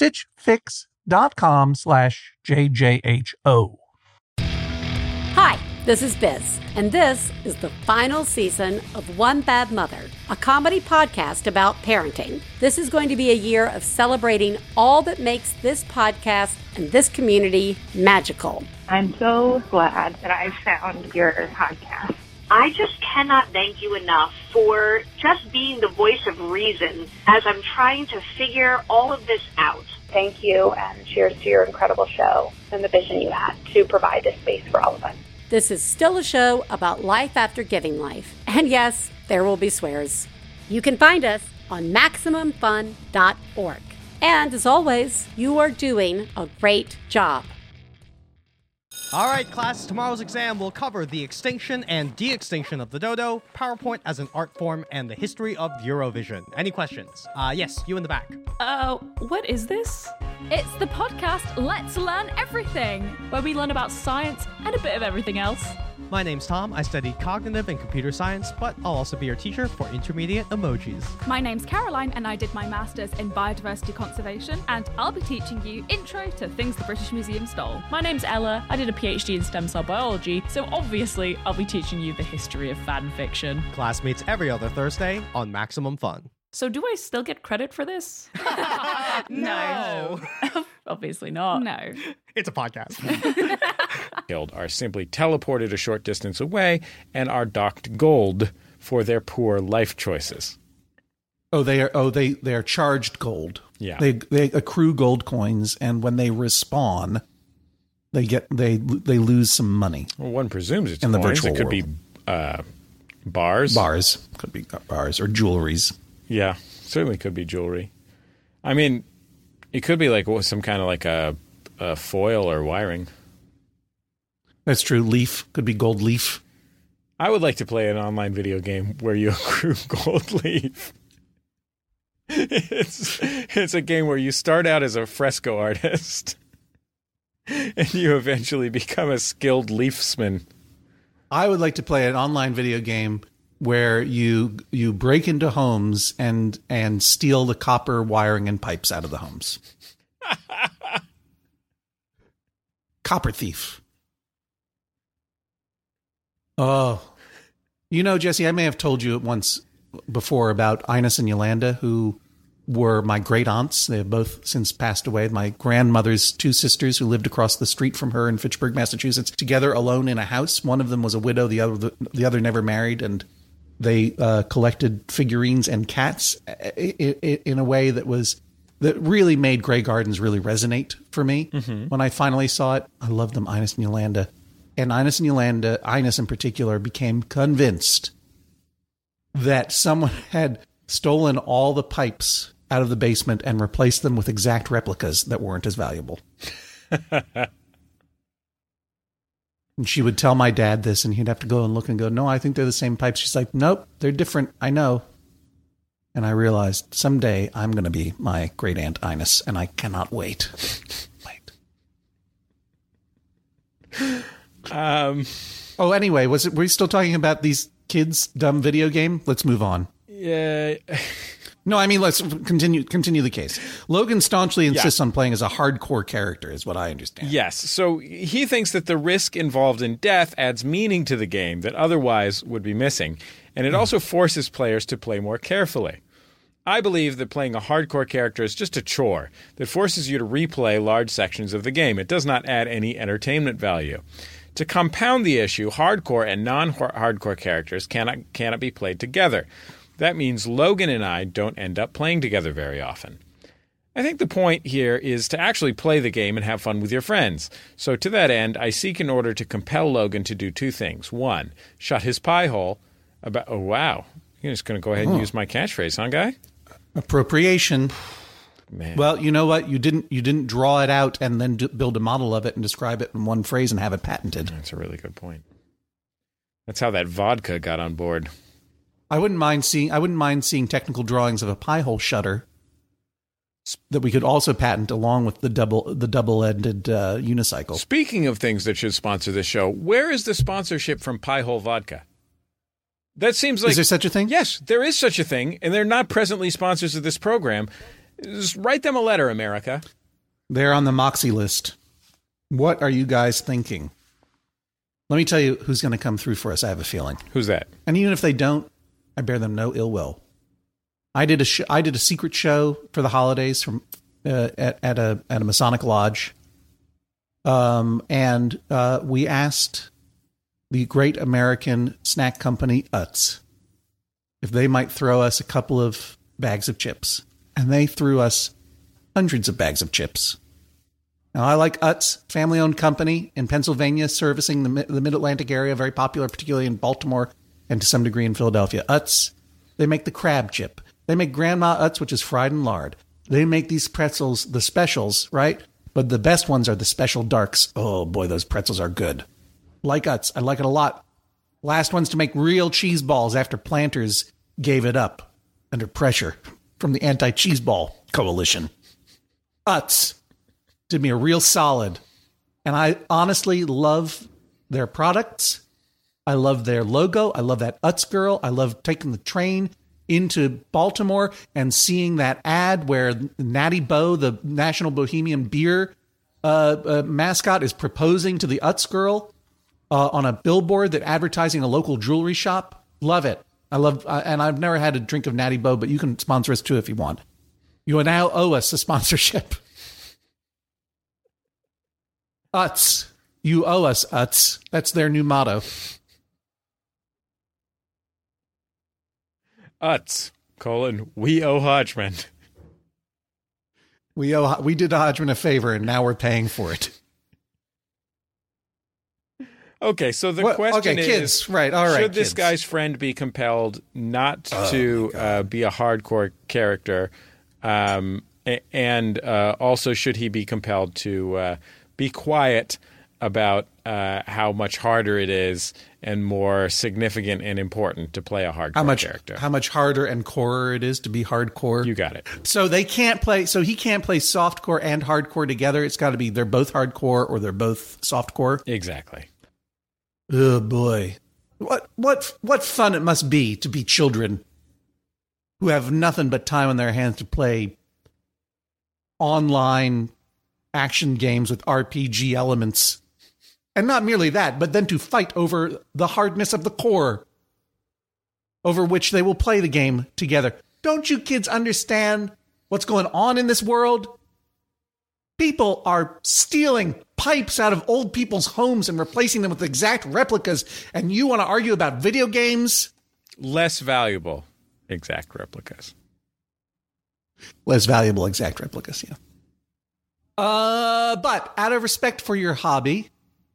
Stitchfix.com slash JJHO.
Hi, this is Biz, and this is the final season of One Bad Mother, a comedy podcast about parenting. This is going to be a year of celebrating all that makes this podcast and this community magical.
I'm so glad that I found your podcast.
I just cannot thank you enough for just being the voice of reason as I'm trying to figure all of this out.
Thank you, and cheers to your incredible show and the vision you had to provide this space for all of us.
This is still a show about life after giving life. And yes, there will be swears. You can find us on maximum fun dot org. And as always, you are doing a great job.
All right, class, tomorrow's exam will cover the extinction and de-extinction of the dodo, PowerPoint as an art form, and the history of Eurovision. Any questions? Uh, yes, you in the back.
Uh, what is this? It's the podcast Let's Learn Everything, where we learn about science and a bit of everything else.
My name's Tom. I study cognitive and computer science, but I'll also be your teacher for intermediate emojis.
My name's Caroline, and I did my master's in biodiversity conservation, and I'll be teaching you intro to things the British Museum stole.
My name's Ella. I did a PhD in stem cell biology, so obviously I'll be teaching you the history of fan fiction.
Class meets every other Thursday on Maximum Fun.
So do I still get credit for this?
No.
Obviously not.
No.
It's a podcast.
Are simply teleported a short distance away and are docked gold for their poor life choices.
Oh, they are. Oh, they they are charged gold.
Yeah,
they they accrue gold coins, and when they respawn, they get they they lose some money.
Well, one presumes it's
in the
coins.
virtual
It could
world.
be uh, bars.
Bars could be bars or jewelries.
Yeah, certainly could be jewelry. I mean, it could be like some kind of like a, a foil or wiring.
That's true. Leaf. Could be gold leaf.
I would like to play an online video game where you accrue gold leaf. It's, it's a game where you start out as a fresco artist and you eventually become a skilled leafsman.
I would like to play an online video game where you you break into homes and and steal the copper wiring and pipes out of the homes. Copper thief. Oh, you know, Jesse, I may have told you once before about Ines and Yolanda, who were my great aunts. They have both since passed away. My grandmother's two sisters who lived across the street from her in Fitchburg, Massachusetts, together alone in a house. One of them was a widow. The other, the other never married. And they uh, collected figurines and cats in a way that was, that really made Grey Gardens really resonate for me. Mm-hmm. When I finally saw it, I loved them, Ines and Yolanda. And Ines and Yolanda, Ines in particular, became convinced that someone had stolen all the pipes out of the basement and replaced them with exact replicas that weren't as valuable. And she would tell my dad this, and he'd have to go and look and go, no, I think they're the same pipes. She's like, nope, they're different. I know. And I realized someday I'm going to be my great aunt Ines, and I cannot wait. Wait. Um. Oh, anyway, was it? Were we still talking about these kids' dumb video game? Let's move on.
Yeah.
No, I mean, let's continue continue the case. Logan staunchly insists yeah. on playing as a hardcore character, is what I understand.
Yes. So he thinks that the risk involved in death adds meaning to the game that otherwise would be missing, and it mm. also forces players to play more carefully. I believe that playing a hardcore character is just a chore that forces you to replay large sections of the game. It does not add any entertainment value. To compound the issue, hardcore and non-hardcore characters cannot cannot be played together. That means Logan and I don't end up playing together very often. I think the point here is to actually play the game and have fun with your friends. So to that end, I seek in order to compel Logan to do two things. One, shut his pie hole about... Oh, wow. You're just going to go ahead and oh. use my catchphrase, huh, guy?
Appropriation.
Man.
Well, you know what? You didn't you didn't draw it out and then d- build a model of it and describe it in one phrase and have it patented.
That's a really good point. That's how that vodka got on board.
I wouldn't mind seeing I wouldn't mind seeing technical drawings of a pie hole shutter that we could also patent along with the double the double-ended uh, unicycle.
Speaking of things that should sponsor this show, where is the sponsorship from Pie Hole Vodka? That seems like...
Is there such a thing?
Yes, there is such a thing, and they're not presently sponsors of this program. Just write them a letter, America.
They're on the Moxie list. What are you guys thinking? Let me tell you who's going to come through for us, I have a feeling.
Who's that?
And even if they don't, I bear them no ill will. I did a sh- I did a secret show for the holidays from uh, at, at a at a Masonic lodge, um, and uh, we asked the great American snack company Utz if they might throw us a couple of bags of chips, and they threw us hundreds of bags of chips. Now, I like Utz, family-owned company in Pennsylvania, servicing the the Mid-Atlantic area, very popular, particularly in Baltimore and to some degree in Philadelphia. Utz, they make the crab chip. They make Grandma Utz, which is fried in lard. They make these pretzels, the specials, right? But the best ones are the special darks. Oh, boy, those pretzels are good. Like Utz. I like it a lot. Last ones to make real cheese balls after Planters gave it up under pressure from the anti-cheese ball coalition. Utz did me a real solid. And I honestly love their products. I love their logo. I love that Utz girl. I love taking the train into Baltimore and seeing that ad where Natty Bo, the National Bohemian Beer uh, uh, mascot, is proposing to the Utz girl uh, on a billboard that advertising a local jewelry shop. Love it. I love, uh, and I've never had a drink of Natty Bo, but you can sponsor us too if you want. You now owe us a sponsorship. Utz. You owe us, Utz. That's their new motto.
Utz, colon, we owe Hodgman.
We owe, we did Hodgman a favor, and now we're paying for it.
Okay, so the
what,
question
okay, kids,
is,
right, all right,
should this
kids.
guy's friend be compelled not
oh,
to uh, be a hardcore character um, A- and uh, also, should he be compelled to uh, be quiet about uh, how much harder it is and more significant and important to play a hardcore
how much,
character?
How much harder and corer it is to be hardcore?
You got it.
So they can't play. So he can't play softcore and hardcore together. It's got to be they're both hardcore or they're both softcore.
Exactly.
Oh boy, what what what fun it must be to be children who have nothing but time on their hands to play online action games with R P G elements. And not merely that, but then to fight over the hardness of the core over which they will play the game together. Don't you kids understand what's going on in this world? People are stealing pipes out of old people's homes and replacing them with exact replicas, and you want to argue about video games?
Less valuable exact replicas.
Less valuable exact replicas, yeah. Uh, but out of respect for your hobby,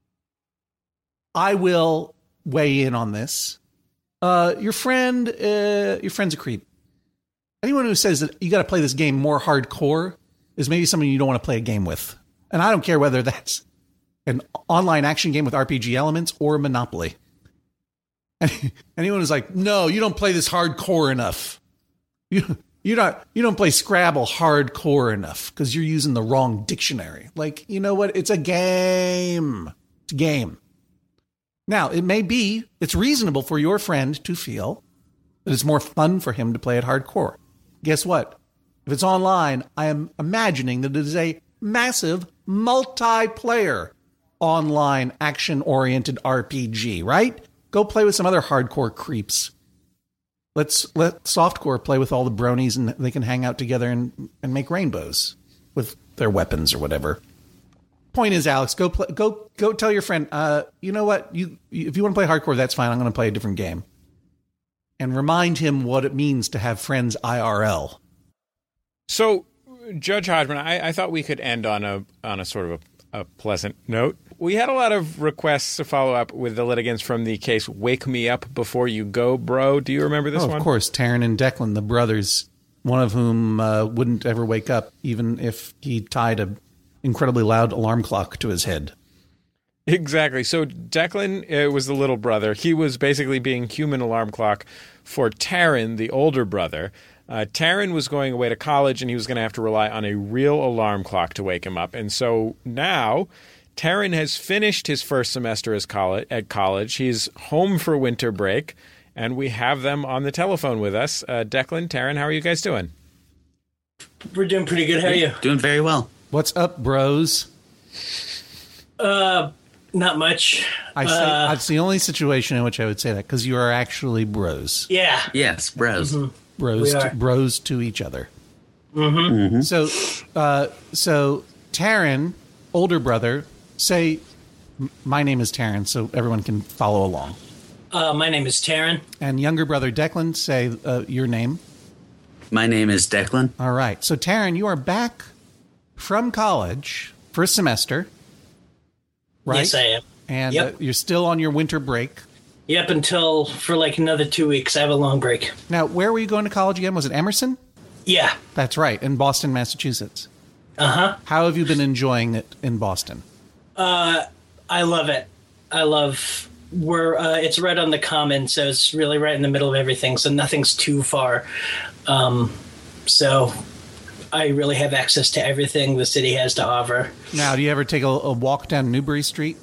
I will weigh in on this. Uh, your friend, uh, your friend's a creep. Anyone who says that you got to play this game more hardcore is maybe someone you don't want to play a game with. And I don't care whether that's an online action game with R P G elements or Monopoly. And anyone who's like, no, you don't play this hardcore enough. You you don't you don't play Scrabble hardcore enough because you're using the wrong dictionary. Like, you know what? It's a game. It's a game. Now, it may be, it's reasonable for your friend to feel that it's more fun for him to play it hardcore. Guess what? If it's online, I am imagining that it is a massive multiplayer online action-oriented R P G, right? Go play with some other hardcore creeps. Let's let softcore play with all the bronies and they can hang out together and, and make rainbows with their weapons or whatever. Point is, Alex, go play, go go tell your friend, uh, you know what? You, you if you want to play hardcore, that's fine. I'm going to play a different game. And remind him what it means to have friends I R L.
So, Judge Hodgman, I, I thought we could end on a on a sort of a, a pleasant note. We had a lot of requests to follow up with the litigants from the case Wake Me Up Before You Go, Bro. Do you remember this
oh,
one?
Of course, Taryn and Declan, the brothers, one of whom uh, wouldn't ever wake up, even if he tied a incredibly loud alarm clock to his head.
Exactly. So Declan uh, was the little brother. He was basically being human alarm clock for Taryn, the older brother. Uh, Taryn was going away to college, and he was going to have to rely on a real alarm clock to wake him up. And so now Taryn has finished his first semester as college, at college. He's home for winter break, and we have them on the telephone with us. Uh, Declan, Taryn, how are you guys doing?
We're doing pretty good. How are you?
Doing very well.
What's up, bros?
Uh, not much.
I say,
uh,
that's the only situation in which I would say that, because you are actually bros.
Yeah.
Yes, bros.
Mm-hmm.
Bros,
We
to,
are.
bros to each other.
Mm-hmm.
Mm-hmm.
So, uh, so Taryn, older brother, say, m- my name is Taryn, so everyone can follow along.
Uh, my name is Taryn.
And younger brother Declan, say uh, your name.
My name is Declan.
All right. So, Taryn, you are back from college, first semester, right?
Yes, I am.
And
Yep.
uh, you're still on your winter break.
Yep, until for like another two weeks. I have a long break.
Now, where were you going to college again? Was it Emerson?
Yeah.
That's right, in Boston, Massachusetts.
Uh-huh.
How have you been enjoying it in Boston?
Uh, I love it. I love... We're, uh, it's right on the common, so it's really right in the middle of everything, so nothing's too far. Um, so I really have access to everything the city has to offer.
Now, do you ever take a, a walk down Newbury Street?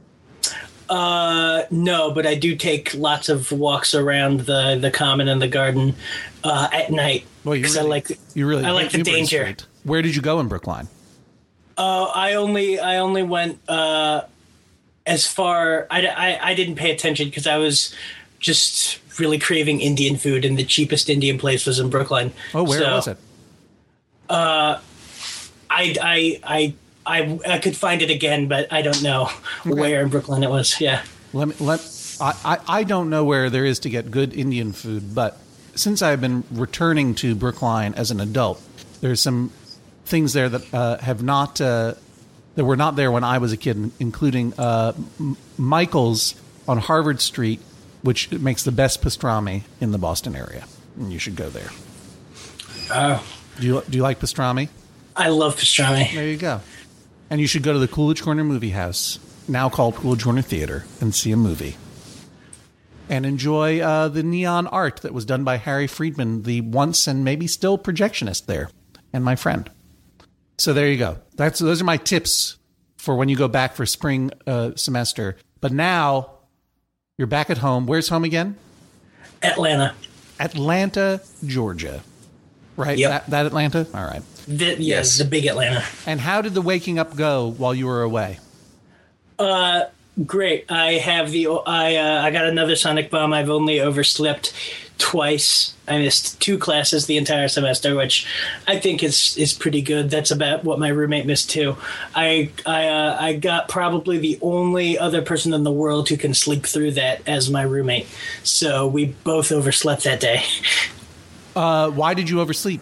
Uh, no, but I do take lots of walks around the, the common and the garden uh, at night.
Well, you
because
really,
I like
you really
I like
hate
the
Newbury
danger.
Street. Where did you go in Brookline?
Uh, I only I only went uh, as far. I, I, I didn't pay attention because I was just really craving Indian food, and the cheapest Indian place was in Brookline.
Oh, where
So,
was it?
Uh, I I I. I, I could find it again, but I don't know
Okay.
where in Brooklyn it was. Yeah.
Let me, let I, I, I don't know where there is to get good Indian food, but since I've been returning to Brookline as an adult, there's some things there that uh, have not uh, that were not there when I was a kid, including uh, M- Michael's on Harvard Street, which makes the best pastrami in the Boston area. And you should go there.
Oh.
Do you do you like pastrami?
I love pastrami.
There you go. And you should go to the Coolidge Corner Movie House, now called Coolidge Corner Theater, and see a movie. And enjoy uh, the neon art that was done by Harry Friedman, the once and maybe still projectionist there, and my friend. So there you go. That's those are my tips for when you go back for spring uh, semester. But now you're back at home. Where's home again?
Atlanta.
Atlanta, Georgia. Right?
Yep.
That, that Atlanta? All right.
The, yes, the big Atlanta.
And how did the waking up go while you were away?
Uh, great. I have the. I uh, I got another Sonic Bomb. I've only overslept twice. I missed two classes the entire semester, which I think is is pretty good. That's about what my roommate missed too. I I uh, I got probably the only other person in the world who can sleep through that as my roommate. So we both overslept that day.
Uh, why did you oversleep?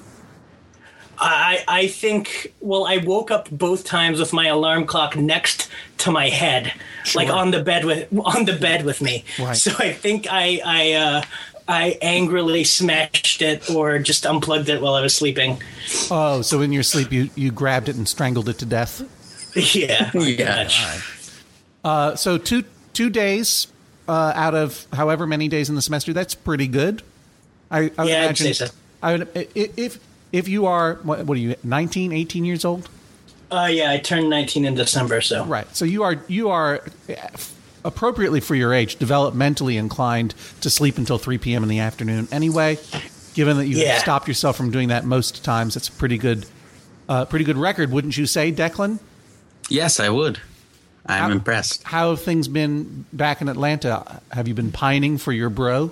I, I think, well, I woke up both times with my alarm clock next to my head, sure. like on the bed with on the bed with me.
Right.
So I think I I uh, I angrily smashed it or just unplugged it while I was sleeping.
Oh, so in your sleep you, you grabbed it and strangled it to death?
Yeah.
yeah. All right. Uh, so two two days uh, out of however many days in the semester, that's pretty good. I, I would
yeah,
imagine,
I'd say so.
I would, if if you are what, what are you nineteen, eighteen years old?
Uh, yeah, I turned nineteen in December. So
right, so you are you are appropriately for your age, developmentally inclined to sleep until three p.m. in the afternoon. Anyway, given that you
yeah.
have stopped yourself from doing that most times, that's a pretty good, uh, pretty good record, wouldn't you say, Declan?
Yes, I would. I'm
how,
impressed.
How have things been back in Atlanta? Have you been pining for your bro?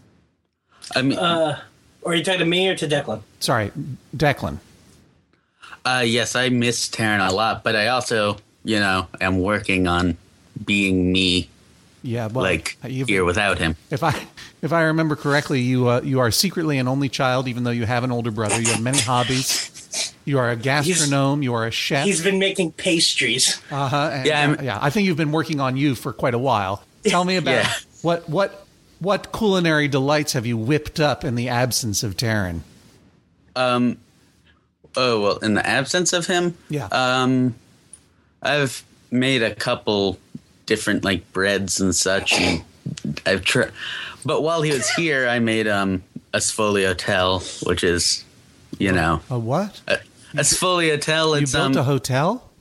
I mean,
uh, or are you talking to me or to Declan?
Sorry, Declan.
Uh, yes, I miss Taryn a lot, but I also, you know, am working on being me.
Yeah, well,
like here without him.
If I if I remember correctly, you uh, you are secretly an only child, even though you have an older brother. You have many hobbies. You are a gastronome. He's, you are a chef.
He's been making pastries.
Uh huh.
Yeah,
uh, yeah. I think you've been working on you for quite a while. Tell me about
yeah.
what what. What culinary delights have you whipped up in the absence of Taryn?
Um, oh, well, in the absence of him?
Yeah.
Um, I've made a couple different, like, breads and such. And I've tried. But while he was here, I made um, a sfogliatelle, which is, you know.
A what?
A, a sfogliatelle.
You
it's,
built
um,
a hotel?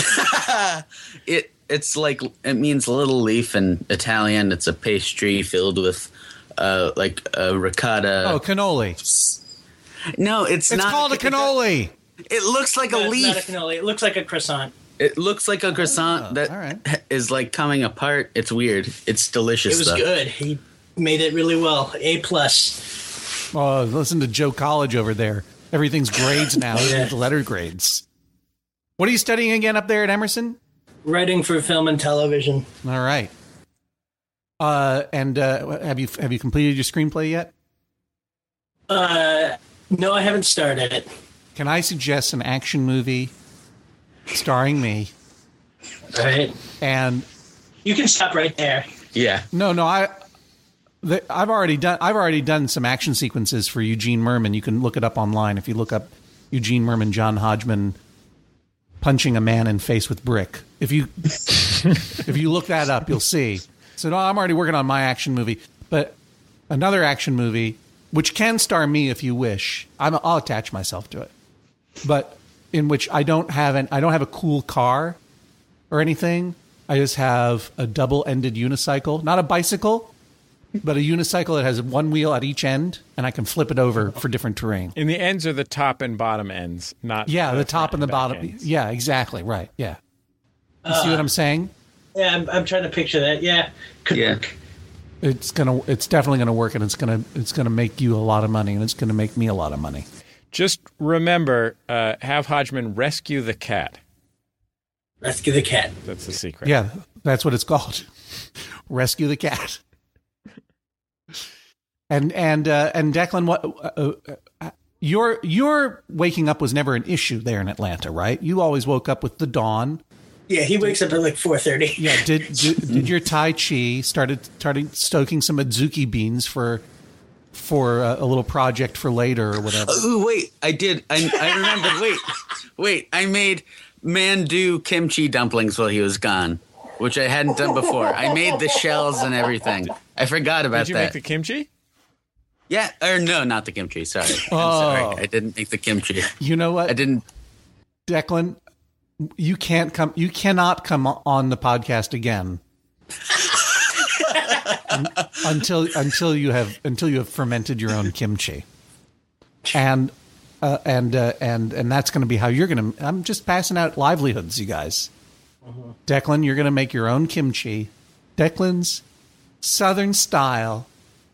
it. It's like, it means little leaf in Italian. It's a pastry filled with, uh, like, a ricotta.
Oh, cannoli.
No, it's,
it's
not.
It's called a cannoli.
It looks like
no,
a leaf.
It's not a cannoli. It looks like a croissant.
It looks like a croissant oh, that right. is, like, coming apart. It's weird. It's delicious,
It was
though.
good. He made it really well. A plus.
Oh, listen to Joe College over there. Everything's grades now. yeah. Letter grades. What are you studying again up there at Emerson?
Writing for film and television.
All right. Uh, and uh, have you have you completed your screenplay yet?
Uh, no, I haven't started it.
Can I suggest an action movie starring me?
All right.
And
you can stop right there.
Yeah.
No, no, I. The, I've already done. I've already done some action sequences for Eugene Merman. You can look it up online if you look up Eugene Merman, John Hodgman punching a man in face with brick. If you if you look that up, you'll see. So no, I'm already working on my action movie, but another action movie which can star me if you wish. I'm, I'll attach myself to it, but in which I don't have an I don't have a cool car or anything. I just have a double-ended unicycle, not a bicycle, but a unicycle that has one wheel at each end, and I can flip it over for different terrain.
And the ends are the top and bottom ends, not
yeah, the, the top and the bottom.
Ends.
Yeah, exactly. Right. Yeah. You
uh,
see what I'm saying?
Yeah, I'm, I'm trying to picture that. Yeah. Could
yeah.
work.
It's gonna. It's definitely gonna work, and it's gonna. It's gonna make you a lot of money, and it's gonna make me a lot of money.
Just remember, uh, have Hodgman rescue the cat.
Rescue the cat.
That's the secret.
Yeah, that's what it's called. Rescue the cat. And and uh, and Declan, what uh, uh, your your waking up was never an issue there in Atlanta, right? You always woke up with the dawn.
Yeah, he wakes up at like four thirty.
Yeah, did, did did your Tai Chi started started stoking some Adzuki beans for for a, a little project for later or whatever.
Oh, wait, I did. I, I remembered. Wait, wait, I made mandu kimchi dumplings while he was gone, which I hadn't done before. I made the shells and everything. I forgot about that.
Did you
that.
make the kimchi?
Yeah, or no, not the kimchi. Sorry. I'm
Oh.
sorry. I didn't make the kimchi.
You know what?
I didn't.
Declan, you can't come. You cannot come on the podcast again Un- until until you have until you have fermented your own kimchi, and uh, and uh, and and that's going to be how you're going to. I'm just passing out livelihoods, you guys.
Mm-hmm.
Declan, you're going to make your own kimchi. Declan's Southern style,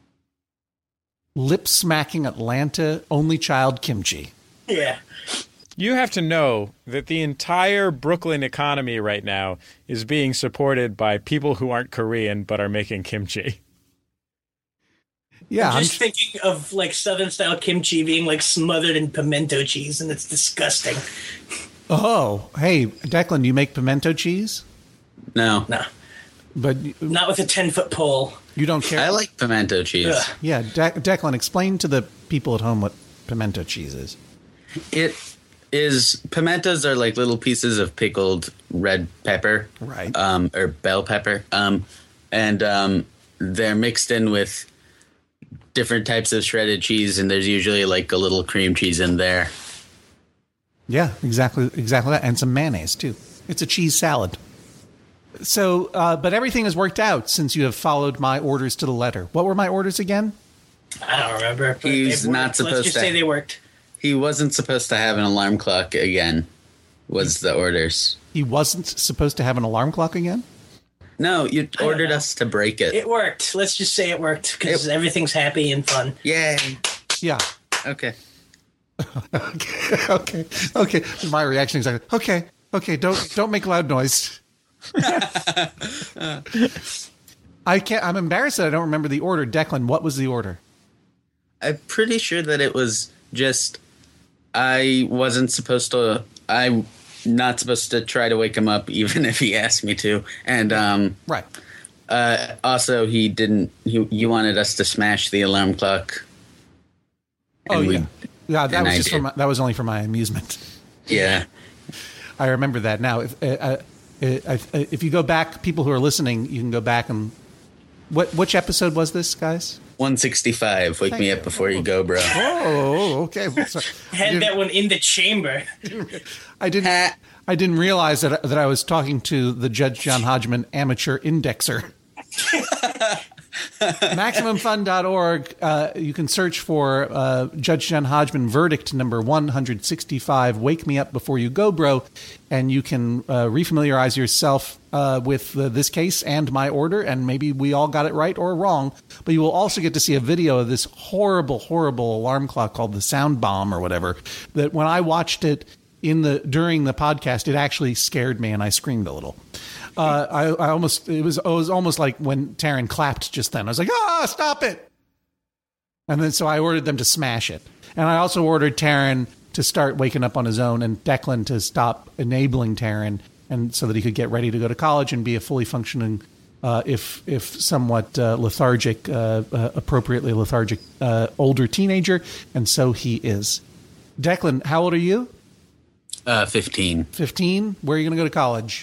lip smacking Atlanta only child kimchi.
Yeah.
You have to know that the entire Brooklyn economy right now is being supported by people who aren't Korean but are making kimchi.
Yeah,
I'm just I'm, thinking of like Southern style kimchi being like smothered in pimento cheese, and it's disgusting.
Oh, hey, Declan, do you make pimento cheese?
No.
No.
But
not with a ten foot pole.
You don't care?
I like pimento cheese.
Ugh.
Yeah, De- Declan, explain to the people at home what pimento cheese is.
It is, pimentos are like little pieces of pickled red pepper.
Right.
Um, or bell pepper. Um, and um, they're mixed in with different types of shredded cheese, and there's usually like a little cream cheese in there.
Yeah, exactly, exactly that, and some mayonnaise too. It's a cheese salad. So, uh, but everything has worked out since you have followed my orders to the letter. What were my orders again?
I don't remember. But
He's not supposed
Let's just
to
say they worked.
He wasn't supposed to have an alarm clock again, was the orders.
He wasn't supposed to have an alarm clock again?
No, you ordered us to break it.
It worked. Let's just say it worked because everything's happy and fun.
Yay.
Yeah.
Okay.
okay. Okay. Okay. My reaction is like, okay. Okay. Don't don't make loud noise. I can't. I'm embarrassed that I don't remember the order. Declan, what was the order?
I'm pretty sure that it was just I wasn't supposed to. I'm not supposed to try to wake him up, even if he asked me to. And um,
right.
Uh, also, he didn't. He, you wanted us to smash the alarm clock.
Oh
we,
yeah. Yeah, that was
I
just
did.
for my, that was only for my amusement.
Yeah.
I remember that now. If uh, uh, if you go back, people who are listening, you can go back and what which episode was this, guys?
one sixty-five. Wake
Thank
me
you.
up before you go, bro.
Oh, okay. Sorry.
Had that one in the chamber.
I didn't. I didn't realize that that I was talking to the Judge John Hodgman amateur indexer. Maximum Fun dot org. Uh, you can search for uh, Judge John Hodgman verdict number one sixty-five. Wake me up before you go, bro, and you can uh, refamiliarize yourself uh, with uh, this case and my order, and maybe we all got it right or wrong. But you will also get to see a video of this horrible, horrible alarm clock called the Sound Bomb or whatever. That when I watched it in the during the podcast, it actually scared me and I screamed a little. Uh, I, I almost it was it was almost like when Taryn clapped just then. I was like, ah, stop it! And then so I ordered them to smash it, and I also ordered Taryn to start waking up on his own, and Declan to stop enabling Taryn, and so that he could get ready to go to college and be a fully functioning, uh, if if somewhat uh, lethargic, uh, uh, appropriately lethargic uh, older teenager, and so he is. Declan, how old are you?
Uh, fifteen.
Fifteen. Where are you going to go to college?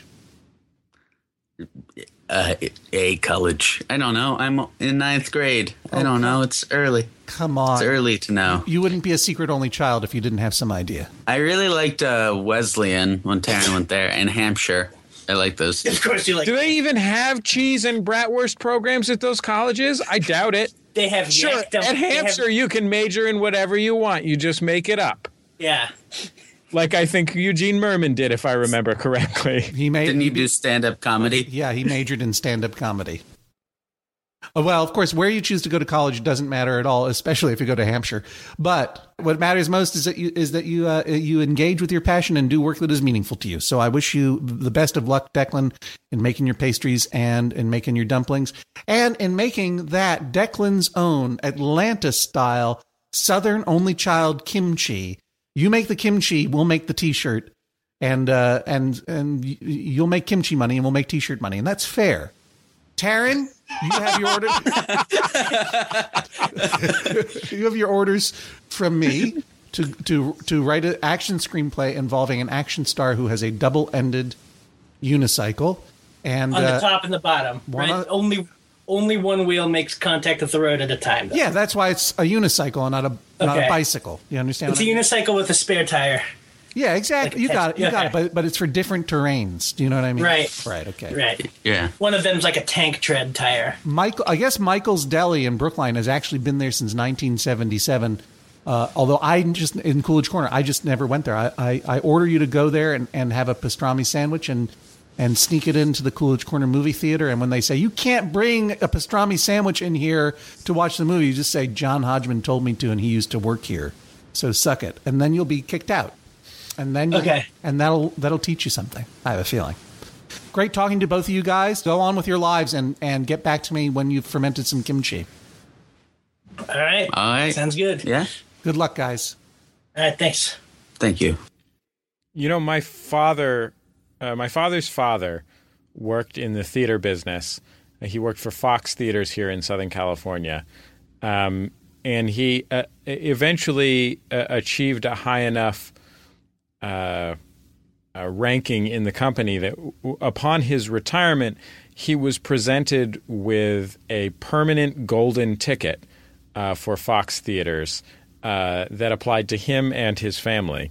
Uh, a college. I don't know. I'm in ninth grade. I don't know. It's early.
Come on.
It's early to know.
You wouldn't be a secret only child if you didn't have some idea.
I really liked uh, Wesleyan when Taryn went there, and Hampshire. I like those.
Of course you like.
Do they even have cheese and bratwurst programs at those colleges? I doubt it.
They have
Sure,
yak dump-
at
they have-
Hampshire you can major in whatever you want. You just make it up.
Yeah.
Like I think Eugene Merman did, if I remember correctly.
He made.
Didn't you do stand-up comedy?
Yeah, he majored in stand-up comedy. Oh, well, of course, where you choose to go to college doesn't matter at all, especially if you go to Hampshire. But what matters most is that you is that you uh, you engage with your passion and do work that is meaningful to you. So I wish you the best of luck, Declan, in making your pastries and in making your dumplings and in making that Declan's own Atlanta-style Southern only child kimchi. You make the kimchi, we'll make the T-shirt, and uh, and and you'll make kimchi money, and we'll make T-shirt money, and that's fair. Taryn, You have your order. You have your orders from me to to to write an action screenplay involving an action star who has a double-ended unicycle, and
on the
uh,
top and the bottom. Right,
on,
only only one wheel makes contact with the road at a time. Though.
Yeah, that's why it's a unicycle and not a okay. not a bicycle. You understand?
It's
what
a
I mean?
unicycle with a spare tire.
Yeah, exactly.
Like
you got it. You
okay.
got it. But but it's for different terrains. Do you know what I mean?
Right.
Right. Okay.
Right.
Yeah.
One of them's like a tank tread tire.
Michael, I guess Michael's Deli in Brookline has actually been there since nineteen seventy-seven. Uh, although I just in Coolidge Corner, I just never went there. I, I, I order you to go there and, and have a pastrami sandwich and and sneak it into the Coolidge Corner movie theater. And when they say you can't bring a pastrami sandwich in here to watch the movie, you just say John Hodgman told me to, and he used to work here, so suck it, and then you'll be kicked out. And then
okay,
and that'll that'll teach you something. I have a feeling. Great talking to both of you guys. Go on with your lives and, and get back to me when you've fermented some kimchi.
All right.
All right.
Sounds good.
Yeah.
Good luck, guys.
All right. Thanks.
Thank you.
You know, my father, uh, my father's father worked in the theater business. He worked for Fox Theaters here in Southern California. Um, and he uh, eventually uh, achieved a high enough uh, uh, ranking in the company that w- upon his retirement, he was presented with a permanent golden ticket uh, for Fox Theaters uh, that applied to him and his family.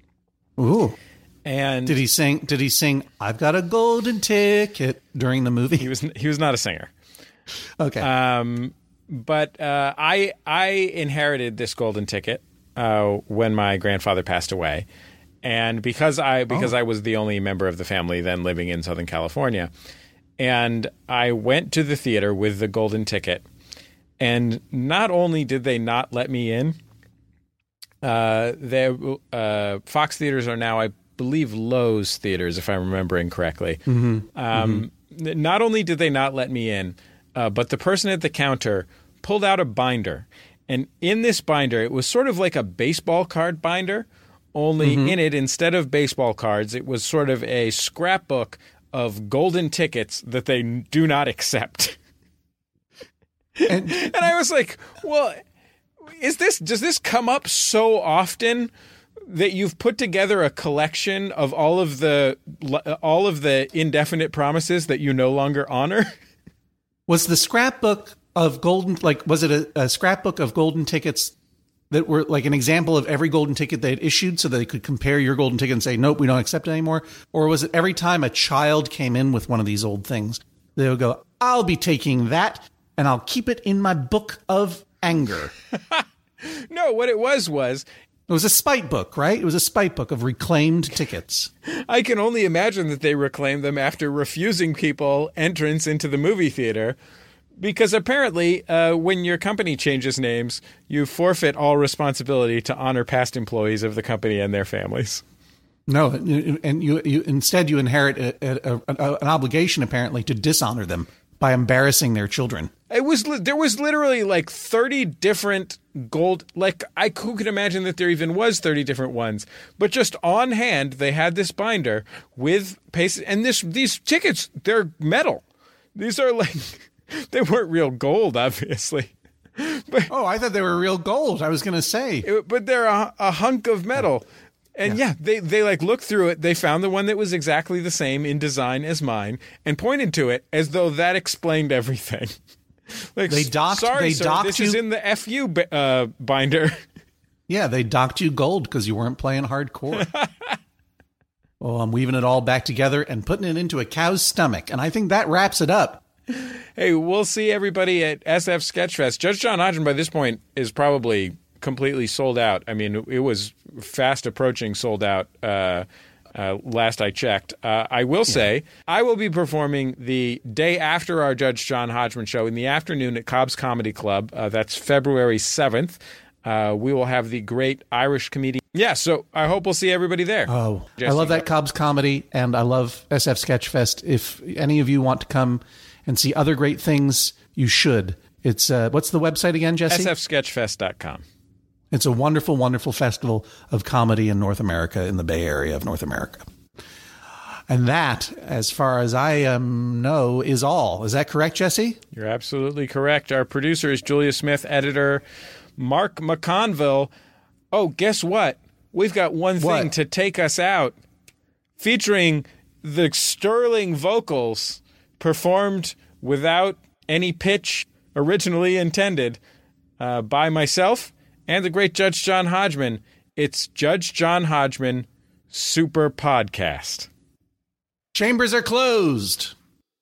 Ooh.
And
did he sing? Did he sing "I've Got a Golden Ticket" during the movie?
He was he was not a singer.
Okay.
Um, but uh, I I inherited this golden ticket uh, when my grandfather passed away, and because I because oh. I was the only member of the family then living in Southern California, and I went to the theater with the golden ticket, and not only did they not let me in, uh, they uh, Fox Theaters are now, I believe, Lowe's Theaters, if I'm remembering correctly.
Mm-hmm.
Um, mm-hmm. Not only did they not let me in, uh, but the person at the counter pulled out a binder. And in this binder, it was sort of like a baseball card binder, only mm-hmm. in it, instead of baseball cards, it was sort of a scrapbook of golden tickets that they do not accept. And, and I was like, well, is this does this come up so often that you've put together a collection of all of the all of the indefinite promises that you no longer honor?
Was the scrapbook of golden, like, was it a, a scrapbook of golden tickets that were like an example of every golden ticket they had issued so that they could compare your golden ticket and say, nope, we don't accept it anymore? Or was it every time a child came in with one of these old things, they would go, I'll be taking that and I'll keep it in my book of anger?
No, what it was was...
It was a spite book, right? It was a spite book of reclaimed tickets.
I can only imagine that they reclaimed them after refusing people entrance into the movie theater, because apparently uh, when your company changes names, you forfeit all responsibility to honor past employees of the company and their families.
No, and you, you instead you inherit a, a, a, an obligation, apparently, to dishonor them by embarrassing their children.
It was there was literally like thirty different gold. Like I who could imagine that there even was thirty different ones. But just on hand, they had this binder with paste, and this these tickets, they're metal. These are like they weren't real gold, obviously. But,
oh, I thought they were real gold. I was going to say,
it, but they're a, a hunk of metal. And yeah. yeah, they, they like looked through it. They found the one that was exactly the same in design as mine and pointed to it as though that explained everything. Like,
they docked,
sorry,
they
sir,
docked
this
you.
is in the F U uh, binder.
Yeah, they docked you gold because you weren't playing hardcore. Well, I'm weaving it all back together and putting it into a cow's stomach. And I think that wraps it up.
Hey, we'll see everybody at S F Sketchfest. Judge John Hodgman, by this point, is probably completely sold out. I mean, it was fast approaching sold out uh, uh, last I checked. Uh, I will say yeah. I will be performing the day after our Judge John Hodgman show in the afternoon at Cobb's Comedy Club. Uh, that's February seventh. Uh, we will have the great Irish comedian. Yeah, so I hope we'll see everybody there.
Oh, Jesse. I love that Cobb's Comedy, and I love S F Sketchfest. If any of you want to come and see other great things, you should. It's uh, what's the website again, Jesse?
S F sketchfest dot com.
It's a wonderful, wonderful festival of comedy in North America, in the Bay Area of North America. And that, as far as I um, know, is all. Is that correct, Jesse?
You're absolutely correct. Our producer is Julia Smith, editor Mark McConville. Oh, guess what? We've got one thing
What?
to take us out, featuring the sterling vocals performed without any pitch originally intended uh, by myself and the great Judge John Hodgman. It's Judge John Hodgman Super Podcast.
Chambers are closed.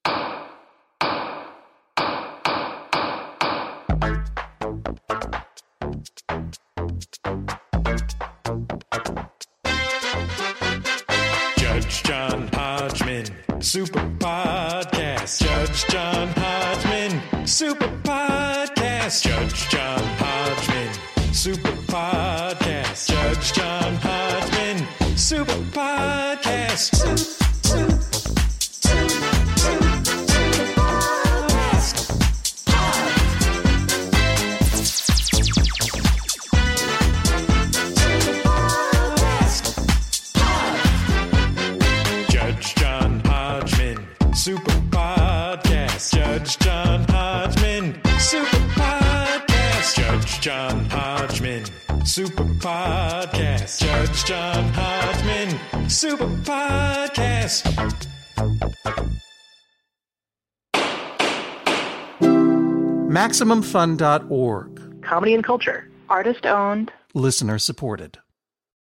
Judge John Hodgman Super Podcast. Judge John Hodgman Super Podcast. Judge John Hodgman Super Podcast. Judge John Hodgman Super Podcast. Judge John Hodgman Super Podcast. Judge John Hodgman Super Podcast. Judge John Hodgman Super Podcast. Judge John Hodgman Super Podcast.
Maximum Fun dot org.
Comedy and culture. Artist owned.
Listener supported.